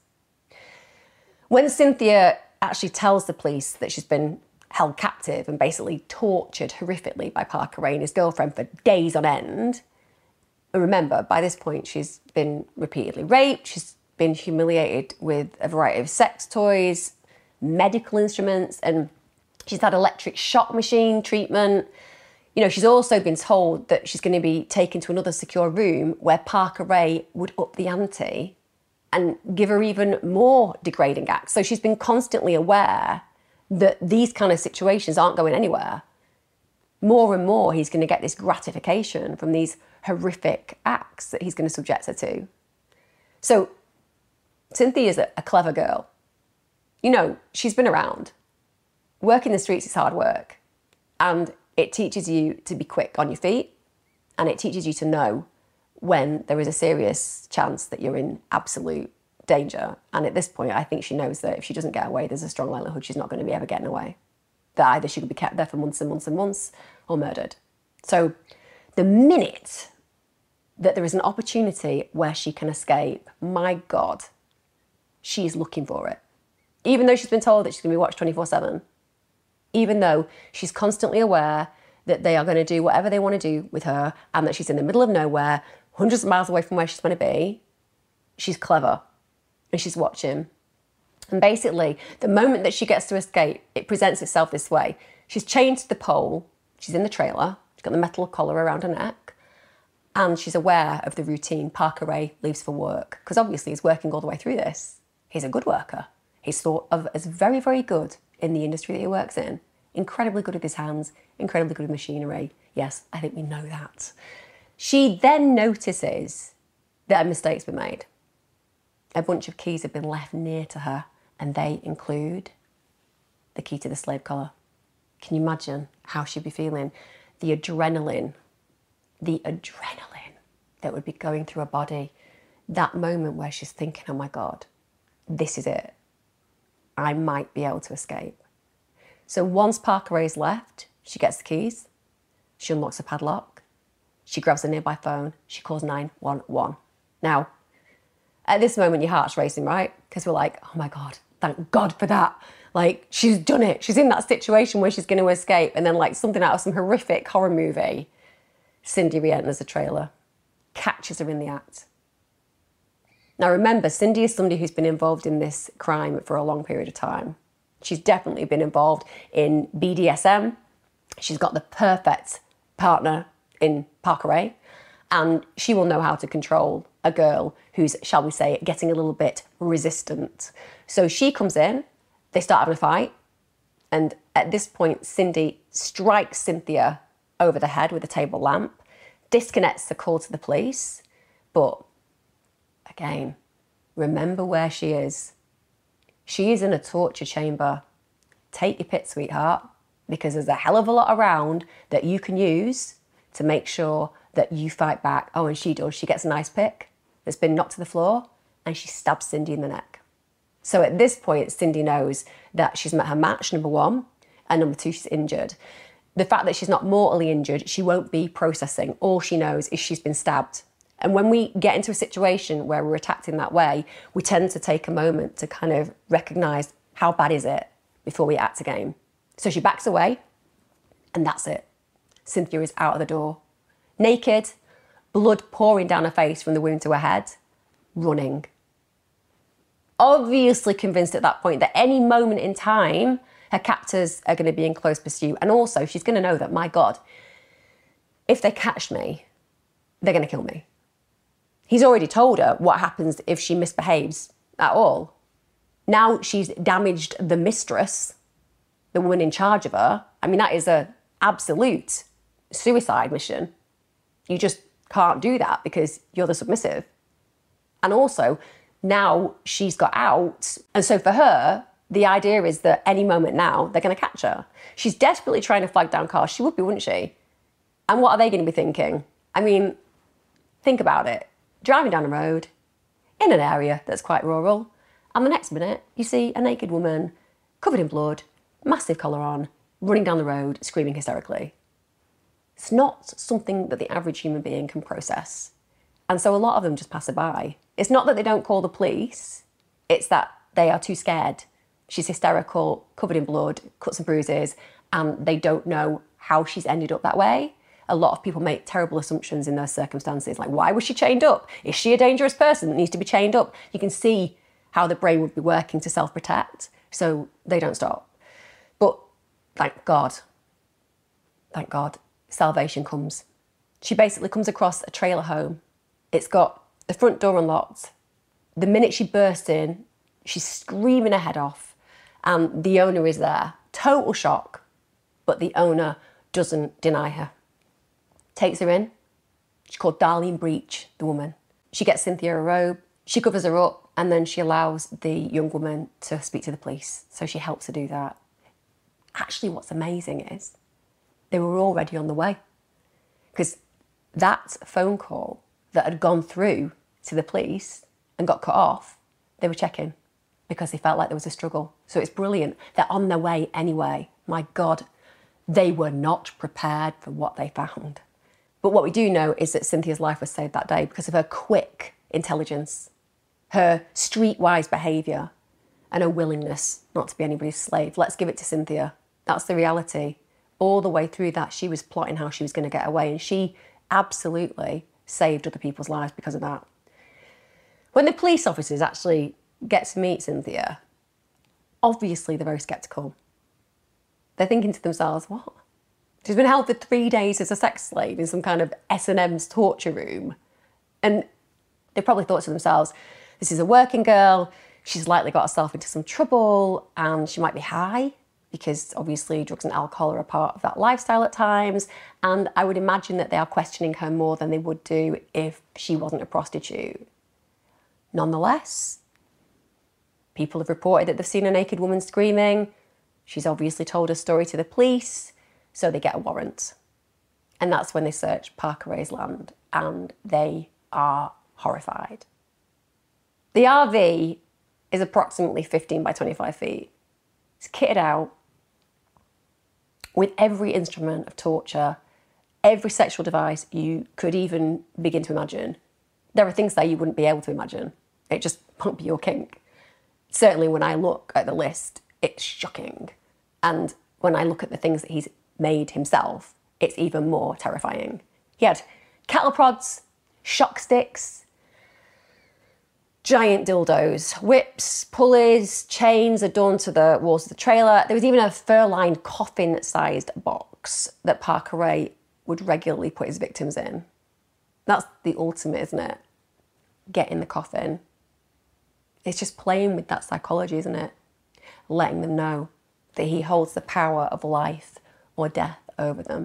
When Cynthia actually tells the police that she's been held captive and basically tortured horrifically by Parker Ray and his girlfriend for days on end, and remember, by this point, she's been repeatedly raped, she's been humiliated with a variety of sex toys, medical instruments, and she's had electric shock machine treatment. You know, she's also been told that she's going to be taken to another secure room where Parker Ray would up the ante and give her even more degrading acts. So she's been constantly aware that these kind of situations aren't going anywhere. More and more, he's going to get this gratification from these horrific acts that he's going to subject her to. So Cynthia's a, a clever girl. You know, she's been around. Working the streets is hard work. And it teaches you to be quick on your feet, and it teaches you to know when there is a serious chance that you're in absolute danger. And at this point, I think she knows that if she doesn't get away, there's a strong likelihood she's not going to be ever getting away. That either she could be kept there for months and months and months or murdered. So the minute that there is an opportunity where she can escape, my God, she's looking for it. Even though she's been told that she's going to be watched twenty-four seven, even though she's constantly aware that they are going to do whatever they want to do with her and that she's in the middle of nowhere, hundreds of miles away from where she's going to be, she's clever and she's watching. And basically, the moment that she gets to escape, it presents itself this way. She's chained to the pole, she's in the trailer, she's got the metal collar around her neck, and she's aware of the routine Parker Ray leaves for work, because obviously he's working all the way through this. He's a good worker. He's thought of as very, very good in the industry that he works in. Incredibly good with his hands, incredibly good with machinery. Yes, I think we know that. She then notices that a mistake's been made. A bunch of keys have been left near to her, and they include the key to the slave collar. Can you imagine how she'd be feeling? The adrenaline, the adrenaline that would be going through her body. That moment where she's thinking, oh my God, this is it. I might be able to escape. So once Parker Ray's left, she gets the keys, she unlocks the padlock, she grabs a nearby phone, she calls nine one one. Now, at this moment, your heart's racing, right? Because we're like, oh my God, thank God for that. Like, she's done it. She's in that situation where she's going to escape. And then like something out of some horrific horror movie, Cindy re-enters the trailer, catches her in the act. Now remember, Cindy is somebody who's been involved in this crime for a long period of time. She's definitely been involved in B D S M. She's got the perfect partner in Parker Ray, and she will know how to control a girl who's, shall we say, getting a little bit resistant. So she comes in, they start having a fight, and at this point, Cindy strikes Cynthia over the head with a table lamp, disconnects the call to the police, but again, remember where she is. She is in a torture chamber. Take your pick, sweetheart, because there's a hell of a lot around that you can use to make sure that you fight back. Oh, and she does. She gets a nice pick that's been knocked to the floor, and she stabs Cindy in the neck. So at this point, Cindy knows that she's met her match, number one, and number two, she's injured. The fact that she's not mortally injured, she won't be processing. All she knows is she's been stabbed. And when we get into a situation where we're attacked in that way, we tend to take a moment to kind of recognise how bad is it before we act again. So she backs away, and that's it. Cynthia is out of the door, naked, blood pouring down her face from the wound to her head, running. Obviously convinced at that point that any moment in time, her captors are going to be in close pursuit. And also, she's going to know that, my God, if they catch me, they're going to kill me. He's already told her what happens if she misbehaves at all. Now she's damaged the mistress, the woman in charge of her. I mean, that is an absolute suicide mission. You just can't do that because you're the submissive. And also, now she's got out. And so for her, the idea is that any moment now, they're going to catch her. She's desperately trying to flag down cars. She would be, wouldn't she? And what are they going to be thinking? I mean, think about it. Driving down a road in an area that's quite rural, and the next minute you see a naked woman covered in blood, massive collar on, running down the road, screaming hysterically. It's not something that the average human being can process. And so a lot of them just pass it by. It's not that they don't call the police, it's that they are too scared. She's hysterical, covered in blood, cuts and bruises, and they don't know how she's ended up that way. A lot of people make terrible assumptions in those circumstances, like, why was she chained up? Is she a dangerous person that needs to be chained up? You can see how the brain would be working to self-protect, so they don't stop. But thank God, thank God, salvation comes. She basically comes across a trailer home. It's got the front door unlocked. The minute she bursts in, she's screaming her head off, and the owner is there. Total shock, but the owner doesn't deny her. Takes her in. She's called Darlene Breach, the woman. She gets Cynthia a robe, she covers her up, and then she allows the young woman to speak to the police. So she helps her do that. Actually, what's amazing is they were already on the way, because that phone call that had gone through to the police and got cut off, they were checking because they felt like there was a struggle. So it's brilliant. They're on their way anyway. My God, they were not prepared for what they found. But what we do know is that Cynthia's life was saved that day because of her quick intelligence, her streetwise behaviour, and her willingness not to be anybody's slave. Let's give it to Cynthia. That's the reality. All the way through that, she was plotting how she was going to get away, and she absolutely saved other people's lives because of that. When the police officers actually get to meet Cynthia, obviously they're very sceptical. They're thinking to themselves, what? She's been held for three days as a sex slave in some kind of S and M's torture room. And they probably thought to themselves, this is a working girl, she's likely got herself into some trouble, and she might be high, because obviously drugs and alcohol are a part of that lifestyle at times. And I would imagine that they are questioning her more than they would do if she wasn't a prostitute. Nonetheless, people have reported that they've seen a naked woman screaming. She's obviously told her story to the police, so they get a warrant. And that's when they search Parker Ray's land, and they are horrified. The R V is approximately fifteen by twenty-five feet. It's kitted out with every instrument of torture, every sexual device you could even begin to imagine. There are things that you wouldn't be able to imagine. It just won't be your kink. Certainly when I look at the list, it's shocking. And when I look at the things that he's made himself, it's even more terrifying. He had cattle prods, shock sticks, giant dildos, whips, pulleys, chains adorned to the walls of the trailer. There was even a fur-lined coffin-sized box that Parker Ray would regularly put his victims in. That's the ultimate, isn't it? Get in the coffin. It's just playing with that psychology, isn't it? Letting them know that he holds the power of life or death over them.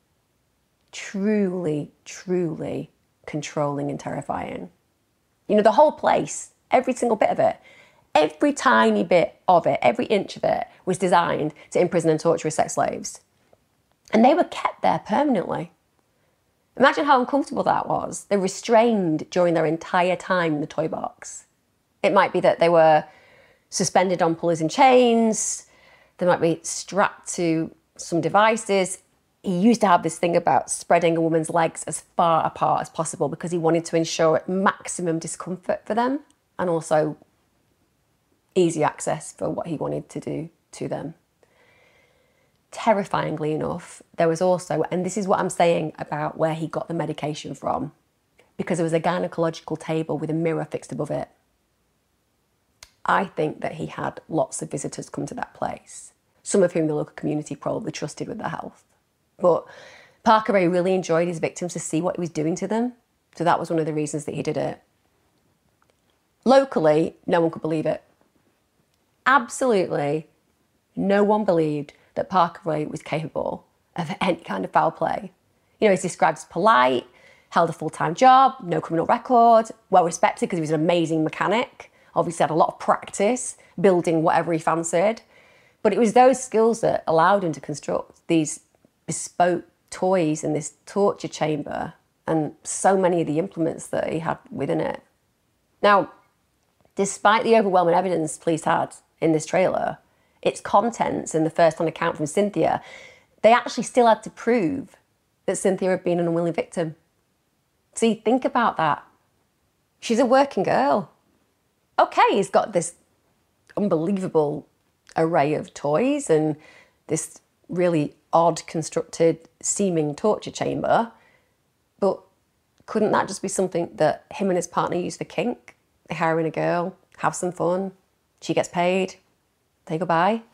Truly, truly controlling and terrifying. You know, the whole place, every single bit of it, every tiny bit of it, every inch of it was designed to imprison and torture his sex slaves. And they were kept there permanently. Imagine how uncomfortable that was. They were restrained during their entire time in the toy box. It might be that they were suspended on pulleys and chains. They might be strapped to some devices. He used to have this thing about spreading a woman's legs as far apart as possible because he wanted to ensure maximum discomfort for them and also easy access for what he wanted to do to them. Terrifyingly enough, there was also, and this is what I'm saying about where he got the medication from, because there was a gynecological table with a mirror fixed above it. I think that he had lots of visitors come to that place, some of whom the local community probably trusted with their health. But Parker Ray really enjoyed his victims to see what he was doing to them, so that was one of the reasons that he did it. Locally, no one could believe it. Absolutely no one believed that Parker Ray was capable of any kind of foul play. You know, he's described as polite, held a full-time job, no criminal record, well-respected because he was an amazing mechanic, obviously had a lot of practice building whatever he fancied. But it was those skills that allowed him to construct these bespoke toys in this torture chamber and so many of the implements that he had within it. Now, despite the overwhelming evidence police had in this trailer, its contents and the first-hand account from Cynthia, they actually still had to prove that Cynthia had been an unwilling victim. See, think about that. She's a working girl. Okay, he's got this unbelievable array of toys and this really odd constructed seeming torture chamber, but couldn't that just be something that him and his partner use for kink? They hire in a girl, have some fun, she gets paid, they go by.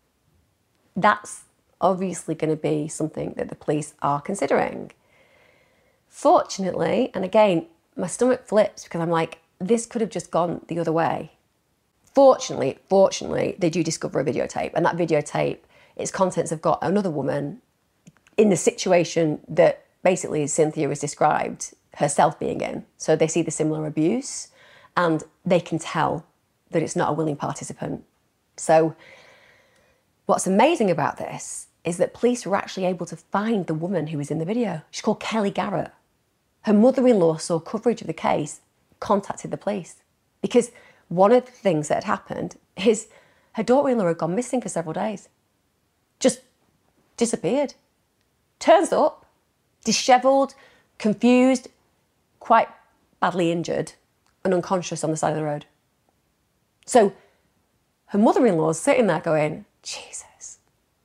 That's obviously going to be something that the police are considering. Fortunately, and again, my stomach flips because I'm like, this could have just gone the other way. Fortunately, fortunately, they do discover a videotape, and that videotape, its contents have got another woman in the situation that basically Cynthia has described herself being in. So they see the similar abuse and they can tell that it's not a willing participant. So what's amazing about this is that police were actually able to find the woman who was in the video. She's called Kelly Garrett. Her mother-in-law saw coverage of the case, contacted the police, because one of the things that had happened is her daughter-in-law had gone missing for several days. Just disappeared. Turns up, dishevelled, confused, quite badly injured and unconscious on the side of the road. So her mother-in-law's sitting there going, Jesus,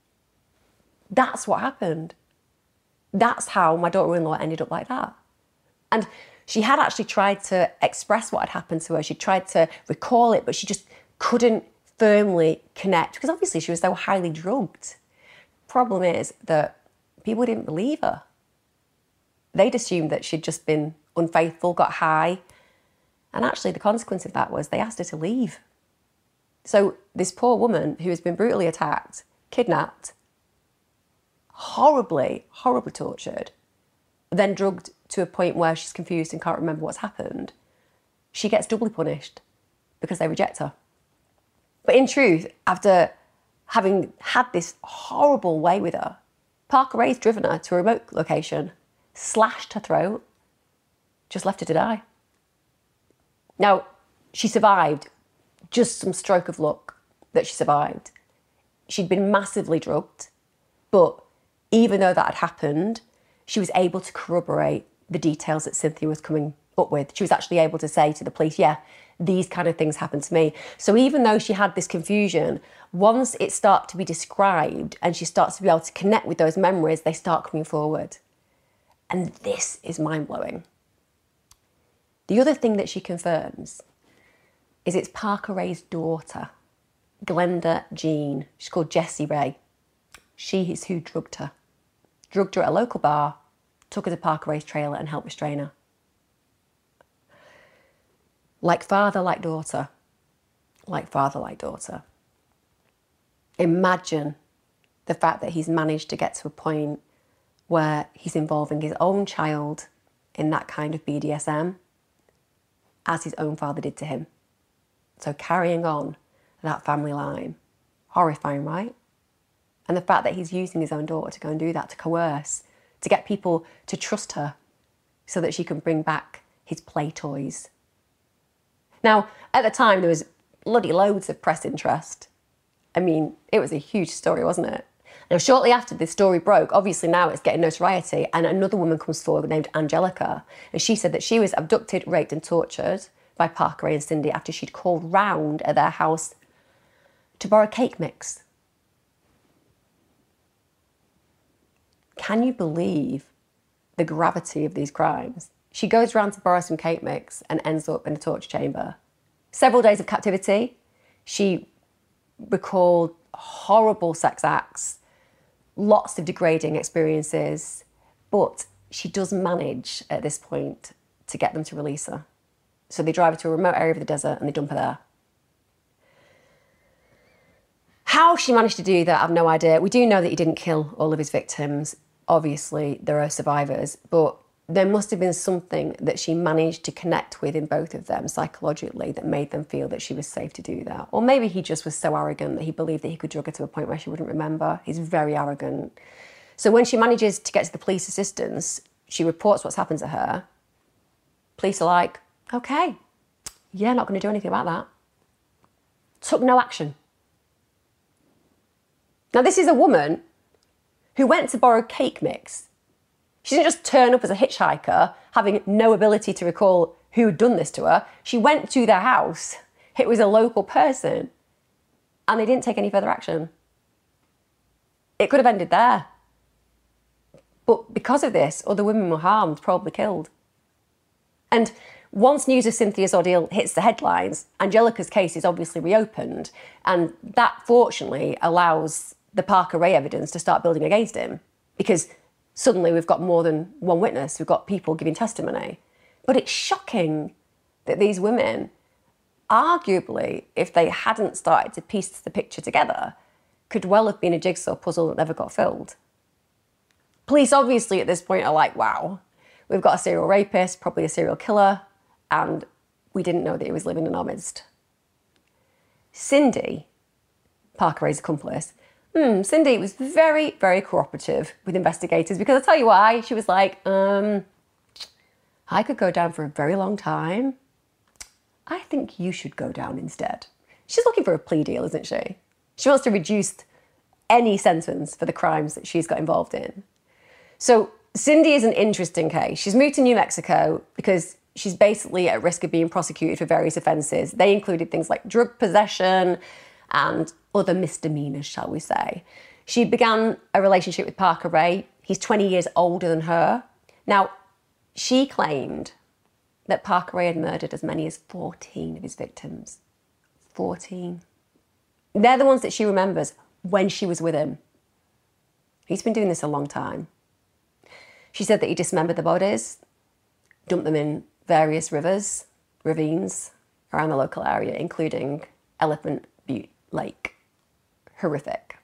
that's what happened. That's how my daughter-in-law ended up like that. And she had actually tried to express what had happened to her. She tried to recall it, but she just couldn't firmly connect because obviously she was so highly drugged. Problem is that people didn't believe her. They'd assumed that she'd just been unfaithful, got high. And actually the consequence of that was they asked her to leave. So this poor woman who has been brutally attacked, kidnapped, horribly, horribly tortured, then drugged to a point where she's confused and can't remember what's happened, she gets doubly punished because they reject her. But in truth, after having had this horrible way with her, Parker Ray's driven her to a remote location, slashed her throat, just left her to die. Now, she survived, just some stroke of luck that she survived. She'd been massively drugged, but even though that had happened, she was able to corroborate the details that Cynthia was coming up with. She was actually able to say to the police, yeah, these kind of things happened to me. So even though she had this confusion, once it starts to be described and she starts to be able to connect with those memories, they start coming forward. And this is mind-blowing. The other thing that she confirms is it's Parker Ray's daughter, Glenda Jean. She's called Jessie Ray. She is who drugged her. Drugged her at a local bar, took her to Parker Ray's trailer and helped restrain her. Like father, like daughter. Like father, like daughter. Imagine the fact that he's managed to get to a point where he's involving his own child in that kind of B D S M, as his own father did to him. So carrying on that family line. Horrifying, right? And the fact that he's using his own daughter to go and do that, to coerce, to get people to trust her so that she can bring back his play toys. Now, at the time, there was bloody loads of press interest. I mean, it was a huge story, wasn't it? Now, shortly after this story broke, obviously now it's getting notoriety, and another woman comes forward named Angelica, and she said that she was abducted, raped and tortured by Parker Ray and Cindy after she'd called round at their house to borrow cake mix. Can you believe the gravity of these crimes? She goes round to borrow some cake mix and ends up in a torture chamber. Several days of captivity. She recalled horrible sex acts, lots of degrading experiences, but she does manage at this point to get them to release her. So they drive her to a remote area of the desert and they dump her there. How she managed to do that, I have no idea. We do know that he didn't kill all of his victims. Obviously, there are survivors, but there must have been something that she managed to connect with in both of them psychologically that made them feel that she was safe to do that. Or maybe he just was so arrogant that he believed that he could drug her to a point where she wouldn't remember. He's very arrogant. So when she manages to get to the police assistance, she reports what's happened to her. Police are like, okay, yeah, not going to do anything about that. Took no action. Now, this is a woman who went to borrow cake mix. She didn't just turn up as a hitchhiker, having no ability to recall who had done this to her. She went to their house. It was a local person. And they didn't take any further action. It could have ended there. But because of this, other women were harmed, probably killed. And once news of Cynthia's ordeal hits the headlines, Angelica's case is obviously reopened. And that, fortunately, allows the Parker Ray evidence to start building against him. Because suddenly we've got more than one witness. We've got people giving testimony. But it's shocking that these women, arguably, if they hadn't started to piece the picture together, could well have been a jigsaw puzzle that never got filled. Police obviously at this point are like, wow, we've got a serial rapist, probably a serial killer, and we didn't know that he was living in our midst. Cindy, Parker Ray's accomplice, Hmm, Cindy was very, very cooperative with investigators because I'll tell you why. She was like, um, I could go down for a very long time. I think you should go down instead. She's looking for a plea deal, isn't she? She wants to reduce any sentence for the crimes that she's got involved in. So Cindy is an interesting case. She's moved to New Mexico because she's basically at risk of being prosecuted for various offences. They included things like drug possession and other misdemeanours, shall we say. She began a relationship with Parker Ray. He's twenty years older than her. Now, she claimed that Parker Ray had murdered as many as fourteen of his victims. fourteen. They're the ones that she remembers when she was with him. He's been doing this a long time. She said that he dismembered the bodies, dumped them in various rivers, ravines around the local area, including Elephant Butte Lake. Horrific.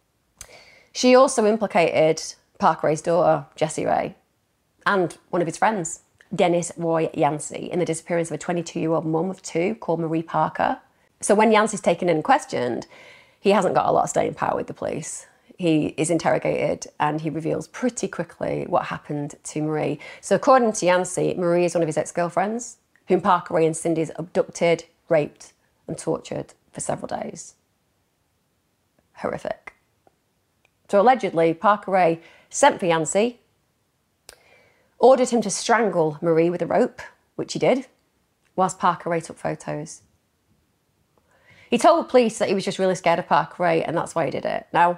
She also implicated Parker Ray's daughter, Jessie Ray, and one of his friends, Dennis Roy Yancey, in the disappearance of a twenty-two-year-old mum of two called Marie Parker. So when Yancey's taken in and questioned, he hasn't got a lot of staying power with the police. He is interrogated and he reveals pretty quickly what happened to Marie. So according to Yancey, Marie is one of his ex-girlfriends, whom Parker Ray and Cindy's abducted, raped and tortured for several days. Horrific. So allegedly, Parker Ray sent for Yancey, ordered him to strangle Marie with a rope, which he did, whilst Parker Ray took photos. He told police that he was just really scared of Parker Ray and that's why he did it. Now,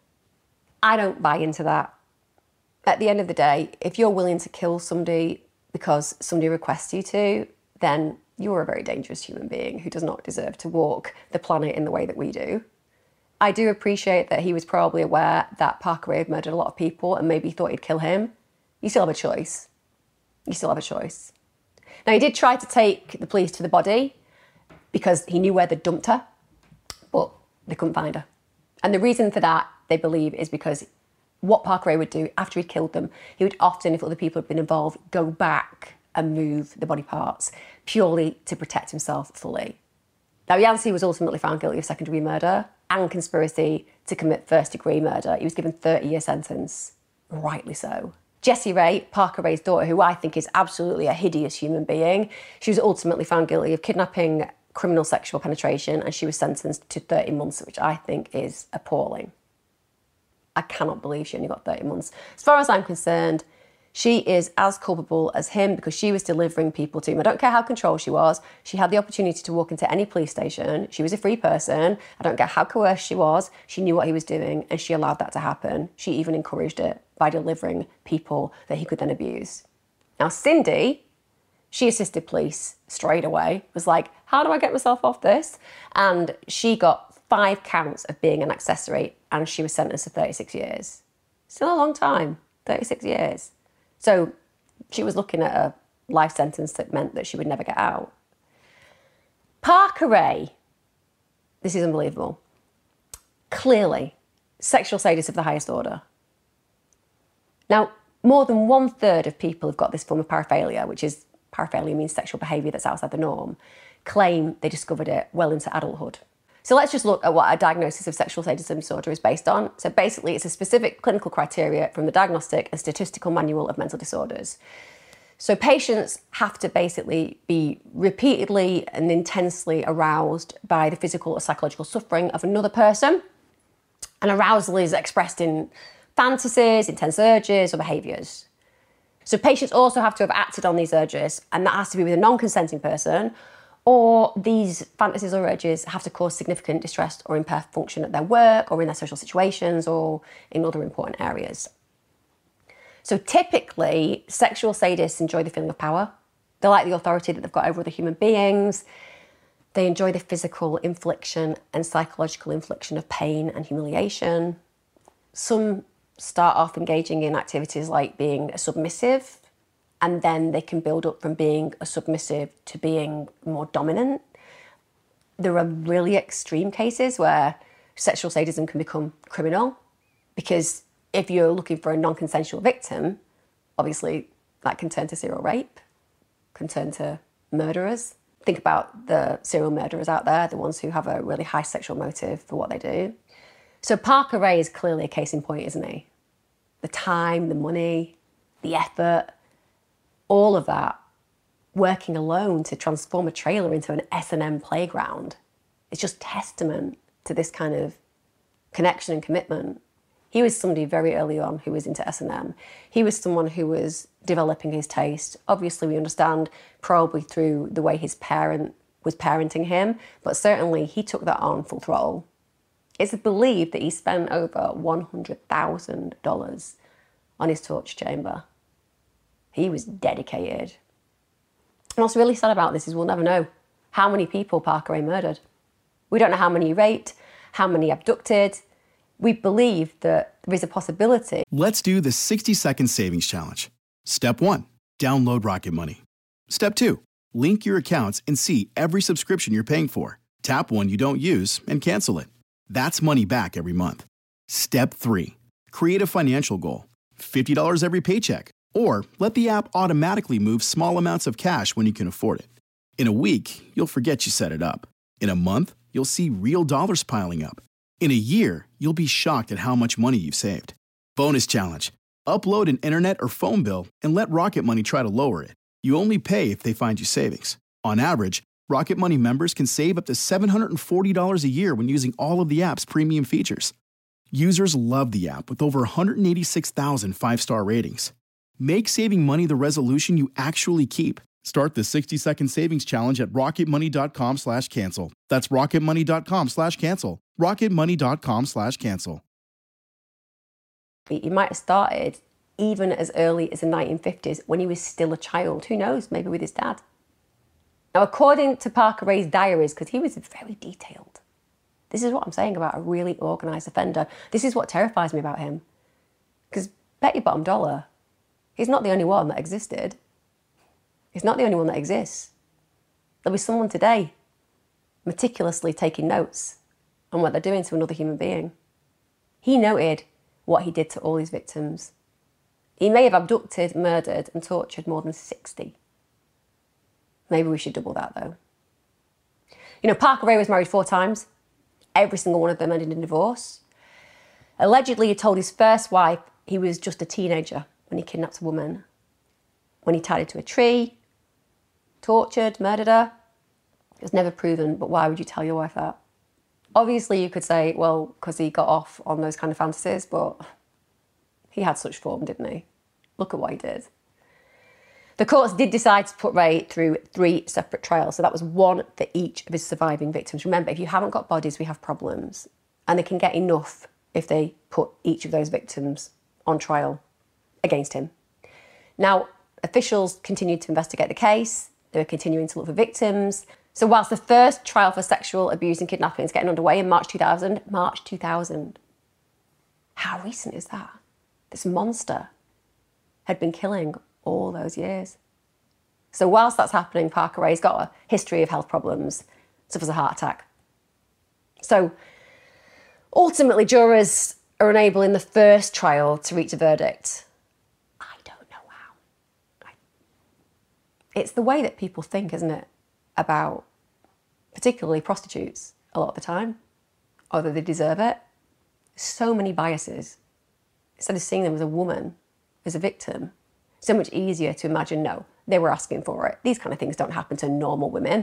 I don't buy into that. At the end of the day, if you're willing to kill somebody because somebody requests you to, then you're a very dangerous human being who does not deserve to walk the planet in the way that we do. I do appreciate that he was probably aware that Parker Ray had murdered a lot of people and maybe thought he'd kill him. You still have a choice. You still have a choice. Now, he did try to take the police to the body because he knew where they'd dumped her, but they couldn't find her. And the reason for that, they believe, is because what Parker Ray would do after he'd killed them, he would often, if other people had been involved, go back and move the body parts purely to protect himself fully. Now, Yancey was ultimately found guilty of second-degree murder and conspiracy to commit first-degree murder. He was given a thirty-year sentence, rightly so. Jessie Ray, Parker Ray's daughter, who I think is absolutely a hideous human being, she was ultimately found guilty of kidnapping criminal sexual penetration, and she was sentenced to thirty months, which I think is appalling. I cannot believe she only got thirty months. As far as I'm concerned, she is as culpable as him because she was delivering people to him. I don't care how controlled she was. She had the opportunity to walk into any police station. She was a free person. I don't care how coerced she was. She knew what he was doing and she allowed that to happen. She even encouraged it by delivering people that he could then abuse. Now, Cindy, she assisted police straight away. Was like, how do I get myself off this? And she got five counts of being an accessory and she was sentenced to thirty-six years. Still a long time, thirty-six years. So she was looking at a life sentence that meant that she would never get out. Parker Ray, this is unbelievable. Clearly, sexual sadist of the highest order. Now, more than one third of people who've got this form of paraphilia, which is, paraphilia means sexual behaviour that's outside the norm, claim they discovered it well into adulthood. So let's just look at what a diagnosis of sexual sadism disorder is based on. So basically, it's a specific clinical criteria from the Diagnostic and Statistical Manual of Mental Disorders. So patients have to basically be repeatedly and intensely aroused by the physical or psychological suffering of another person. And arousal is expressed in fantasies, intense urges, or behaviours. So patients also have to have acted on these urges, and that has to be with a non-consenting person, or these fantasies or urges have to cause significant distress or impair function at their work or in their social situations or in other important areas. So typically, sexual sadists enjoy the feeling of power. They like the authority that they've got over other human beings. They enjoy the physical infliction and psychological infliction of pain and humiliation. Some start off engaging in activities like being submissive, and then they can build up from being a submissive to being more dominant. There are really extreme cases where sexual sadism can become criminal, because if you're looking for a non-consensual victim, obviously that can turn to serial rape, can turn to murderers. Think about the serial murderers out there, the ones who have a really high sexual motive for what they do. So Parker Ray is clearly a case in point, isn't he? The time, the money, the effort, all of that, working alone to transform a trailer into an S and M playground. It's just testament to this kind of connection and commitment. He was somebody very early on who was into S and M. He was someone who was developing his taste. Obviously, we understand probably through the way his parent was parenting him, but certainly he took that on full throttle. It's believed that he spent over one hundred thousand dollars on his torture chamber. He was dedicated. And what's really sad about this is we'll never know how many people Parker Ray murdered. We don't know how many he raped, how many he abducted. We believe that there is a possibility. Let's do the sixty second savings challenge. Step one, download Rocket Money. Step two, link your accounts and see every subscription you're paying for. Tap one you don't use and cancel it. That's money back every month. Step three, create a financial goal. fifty dollars every paycheck. Or let the app automatically move small amounts of cash when you can afford it. In a week, you'll forget you set it up. In a month, you'll see real dollars piling up. In a year, you'll be shocked at how much money you've saved. Bonus challenge. Upload an internet or phone bill and let Rocket Money try to lower it. You only pay if they find you savings. On average, Rocket Money members can save up to seven hundred forty dollars a year when using all of the app's premium features. Users love the app with over one hundred eighty-six thousand five-star ratings. Make saving money the resolution you actually keep. Start the sixty second savings challenge at rocketmoney.com slash cancel. That's rocketmoney.com slash cancel. rocketmoney.com slash cancel. He might have started even as early as the nineteen fifties when he was still a child. Who knows, maybe with his dad. Now, according to Parker Ray's diaries, because he was very detailed, this is what I'm saying about a really organised offender. This is what terrifies me about him. Because bet your bottom dollar, he's not the only one that existed. He's not the only one that exists. There'll be someone today meticulously taking notes on what they're doing to another human being. He noted what he did to all his victims. He may have abducted, murdered, and tortured more than sixty. Maybe we should double that, though. You know, Parker Ray was married four times. Every single one of them ended in divorce. Allegedly, he told his first wife he was just a teenager when he kidnapped a woman, when he tied her to a tree, tortured, murdered her. It's never proven, but why would you tell your wife that? Obviously, you could say, well, because he got off on those kind of fantasies, but he had such form, didn't he? Look at what he did. The courts did decide to put Ray through three separate trials. So that was one for each of his surviving victims. Remember, if you haven't got bodies, we have problems. And they can get enough if they put each of those victims on trial against him. Now, officials continued to investigate the case. They were continuing to look for victims. So whilst the first trial for sexual abuse and kidnapping is getting underway in March two thousand, March two thousand, how recent is that? This monster had been killing all those years. So whilst that's happening, Parker Ray's got a history of health problems, suffers a heart attack. So ultimately, jurors are unable in the first trial to reach a verdict. I don't know how. It's the way that people think, isn't it, about particularly prostitutes a lot of the time, whether they deserve it. So many biases. Instead of seeing them as a woman, as a victim, so much easier to imagine, no, they were asking for it. These kind of things don't happen to normal women.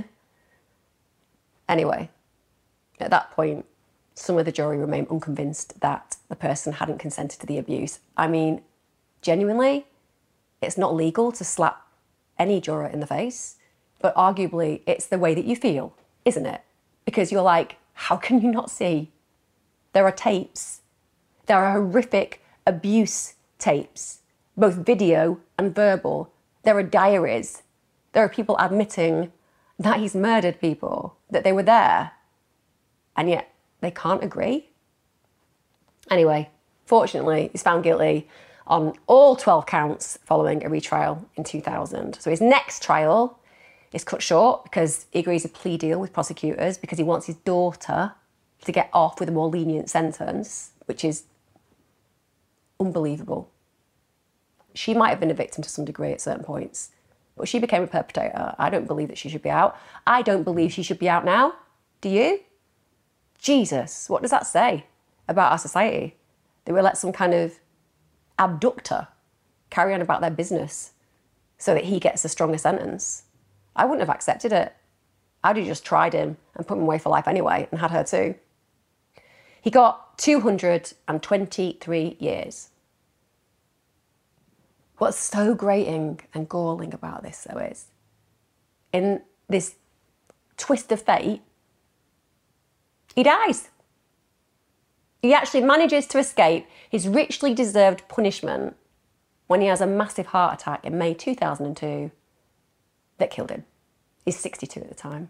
Anyway, at that point, some of the jury remained unconvinced that the person hadn't consented to the abuse. I mean, genuinely, it's not legal to slap any juror in the face, but arguably it's the way that you feel, isn't it? Because you're like, how can you not see? There are tapes. There are horrific abuse tapes, both video and verbal. There are diaries. There are people admitting that he's murdered people, that they were there, and yet they can't agree. Anyway, fortunately, he's found guilty on all twelve counts following a retrial in two thousand. So his next trial is cut short because he agrees a plea deal with prosecutors because he wants his daughter to get off with a more lenient sentence, which is unbelievable. She might have been a victim to some degree at certain points, but she became a perpetrator. I don't believe that she should be out. I don't believe she should be out now. Do you? Jesus, what does that say about our society? That we let some kind of abductor carry on about their business so that he gets a stronger sentence. I wouldn't have accepted it. I'd have just tried him and put him away for life anyway and had her too. He got two hundred twenty-three years. What's so grating and galling about this, though, is in this twist of fate, he dies. He actually manages to escape his richly deserved punishment when he has a massive heart attack in May two thousand two that killed him. He's sixty-two at the time.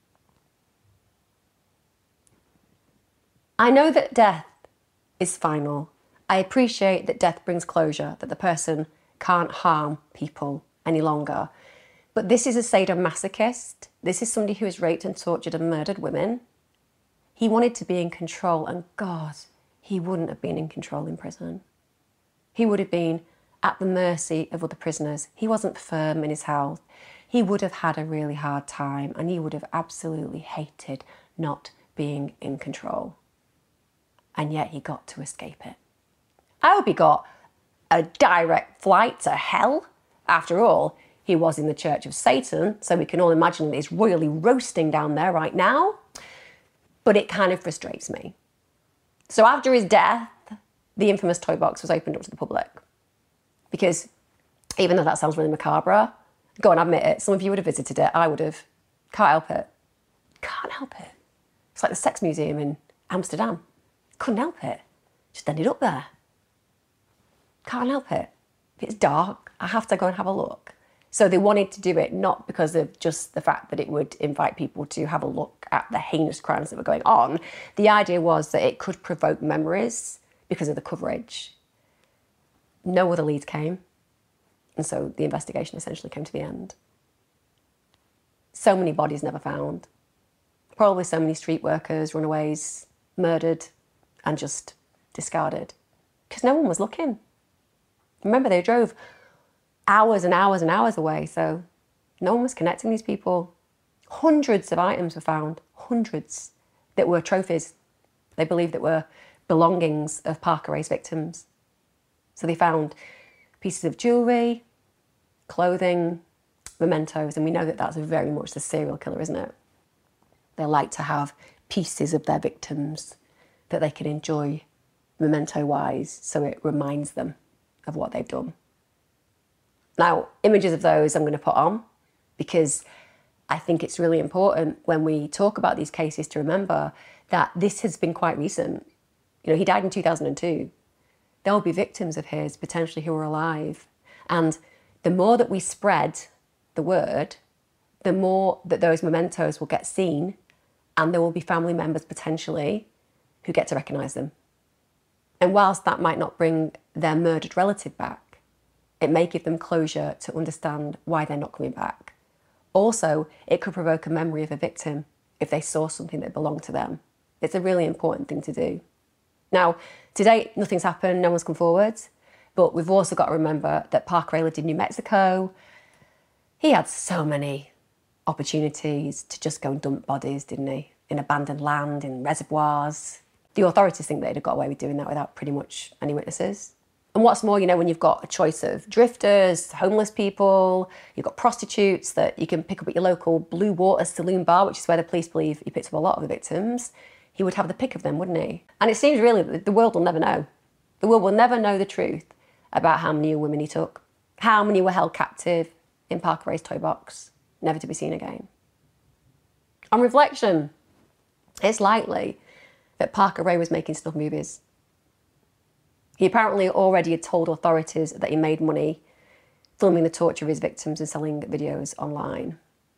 I know that death is final. I appreciate that death brings closure, that the person can't harm people any longer. But this is a sadomasochist. This is somebody who has raped and tortured and murdered women. He wanted to be in control, and God, he wouldn't have been in control in prison. He would have been at the mercy of other prisoners. He wasn't firm in his health. He would have had a really hard time, and he would have absolutely hated not being in control. And yet he got to escape it. I hope he got a direct flight to hell. After all, he was in the Church of Satan, so we can all imagine that he's royally roasting down there right now. But it kind of frustrates me. So after his death, the infamous toy box was opened up to the public. Because even though that sounds really macabre, go and admit it, some of you would have visited it, I would have. Can't help it. Can't help it. It's like the sex museum in Amsterdam. Couldn't help it. Just ended up there. Can't help it. If it's dark, I have to go and have a look. So they wanted to do it not because of just the fact that it would invite people to have a look at the heinous crimes that were going on. The idea was that it could provoke memories because of the coverage. No other leads came. And so the investigation essentially came to the end. So many bodies never found. Probably so many street workers, runaways, murdered and just discarded. Because no one was looking. Remember, they drove hours and hours and hours away, so no one was connecting these people. Hundreds of items were found, hundreds, that were trophies. They believed that were belongings of Parker Ray's victims. So they found pieces of jewellery, clothing, mementos, and we know that that's very much the serial killer, isn't it? They like to have pieces of their victims that they can enjoy memento-wise, so it reminds them of what they've done. Now, images of those I'm going to put on because I think it's really important when we talk about these cases to remember that this has been quite recent. You know, he died in two thousand two. There will be victims of his potentially who are alive. And the more that we spread the word, the more that those mementos will get seen, and there will be family members potentially who get to recognise them. And whilst that might not bring their murdered relative back, it may give them closure to understand why they're not coming back. Also, it could provoke a memory of a victim if they saw something that belonged to them. It's a really important thing to do. Now, to date, nothing's happened, no one's come forward, but we've also got to remember that Parker Ray lived in New Mexico. He had so many opportunities to just go and dump bodies, didn't he? In abandoned land, in reservoirs. The authorities think they'd have got away with doing that without pretty much any witnesses. And what's more, you know, when you've got a choice of drifters, homeless people, you've got prostitutes that you can pick up at your local Blue Water Saloon bar, which is where the police believe he picked up a lot of the victims, he would have the pick of them, wouldn't he? And it seems really that the world will never know. The world will never know the truth about how many women he took, how many were held captive in Parker Ray's toy box, never to be seen again. On reflection, it's likely that Parker Ray was making snuff movies. He apparently already had told authorities that he made money filming the torture of his victims and selling videos online.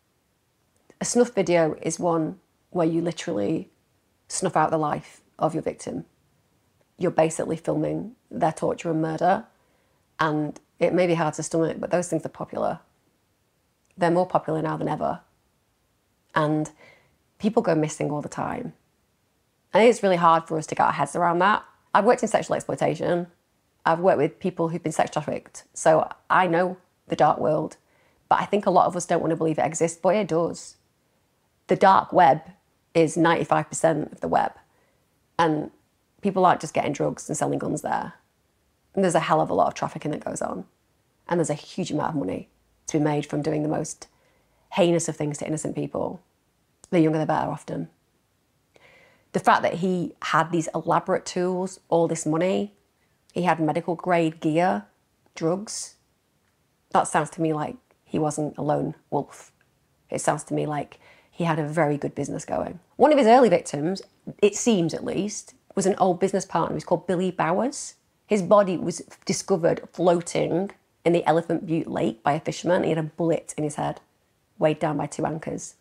A snuff video is one where you literally snuff out the life of your victim. You're basically filming their torture and murder, and it may be hard to stomach, but those things are popular. They're more popular now than ever. And people go missing all the time. I think it's really hard for us to get our heads around that. I've worked in sexual exploitation. I've worked with people who've been sex trafficked. So I know the dark world, but I think a lot of us don't want to believe it exists, but it does. The dark web is ninety-five percent of the web. And people aren't just getting drugs and selling guns there. And there's a hell of a lot of trafficking that goes on. And there's a huge amount of money to be made from doing the most heinous of things to innocent people. The younger the better often. The fact that he had these elaborate tools, all this money, he had medical grade gear, drugs, that sounds to me like he wasn't a lone wolf. It sounds to me like he had a very good business going. One of his early victims, it seems at least, was an old business partner. He was called Billy Bowers. His body was discovered floating in the Elephant Butte Lake by a fisherman. He had a bullet in his head, weighed down by two anchors.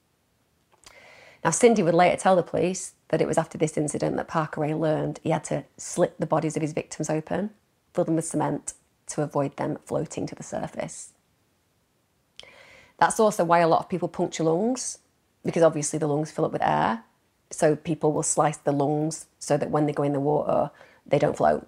Now, Cindy would later tell the police that it was after this incident that Parker Ray learned he had to slit the bodies of his victims open, fill them with cement to avoid them floating to the surface. That's also why a lot of people puncture lungs, because obviously the lungs fill up with air. So people will slice the lungs so that when they go in the water, they don't float.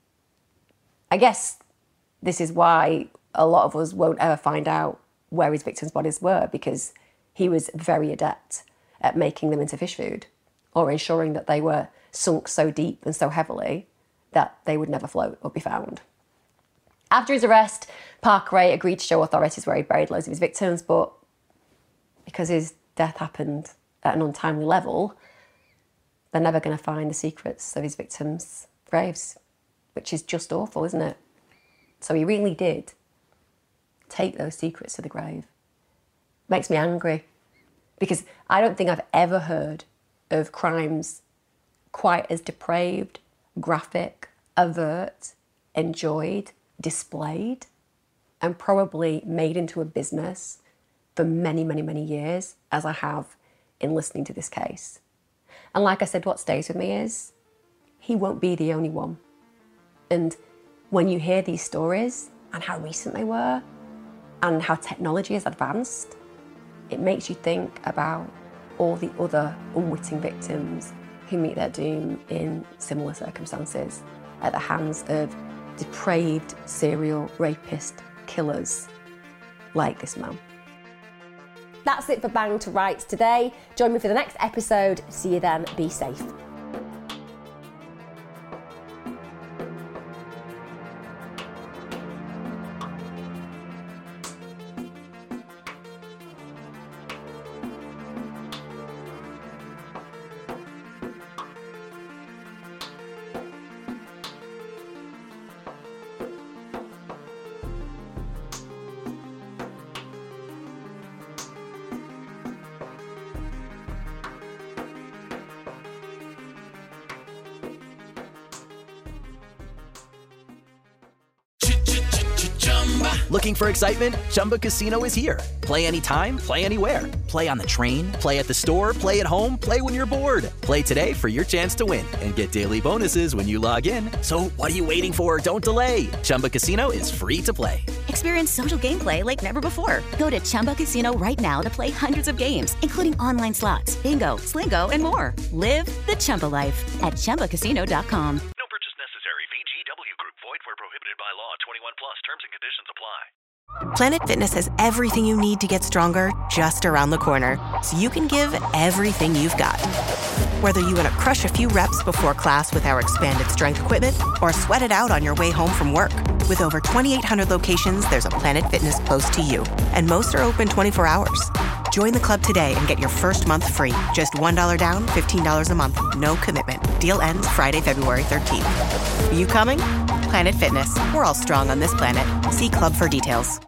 I guess this is why a lot of us won't ever find out where his victims' bodies were, because he was very adept at making them into fish food or ensuring that they were sunk so deep and so heavily that they would never float or be found. After his arrest, Parker Ray agreed to show authorities where he buried loads of his victims, but because his death happened at an untimely level, they're never going to find the secrets of his victims' graves, which is just awful, isn't it? So he really did take those secrets to the grave. Makes me angry, because I don't think I've ever heard of crimes quite as depraved, graphic, overt, enjoyed, displayed, and probably made into a business for many, many, many years as I have in listening to this case. And like I said, what stays with me is he won't be the only one. And when you hear these stories and how recent they were and how technology has advanced, it makes you think about all the other unwitting victims who meet their doom in similar circumstances at the hands of depraved serial rapist killers like this man. That's it for Bang to Rights today. Join me for the next episode. See you then. Be safe. Looking for excitement? Chumba Casino is here. Play anytime, play anywhere. Play on the train, play at the store, play at home, play when you're bored. Play today for your chance to win and get daily bonuses when you log in. So what are you waiting for? Don't delay. Chumba Casino is free to play. Experience social gameplay like never before. Go to Chumba Casino right now to play hundreds of games, including online slots, bingo, Slingo, and more. Live the Chumba life at Chumba Casino dot com. No purchase necessary. V G W Group. Void where prohibited by law. twenty-one plus. Terms and conditions apply. Planet Fitness has everything you need to get stronger just around the corner, so you can give everything you've got. Whether you want to crush a few reps before class with our expanded strength equipment or sweat it out on your way home from work. With over twenty-eight hundred locations, there's a Planet Fitness close to you, and most are open twenty-four hours. Join the club today and get your first month free. Just one dollar down, fifteen dollars a month. No commitment. Deal ends Friday, February thirteenth. Are you coming? Planet Fitness. We're all strong on this planet. See club for details.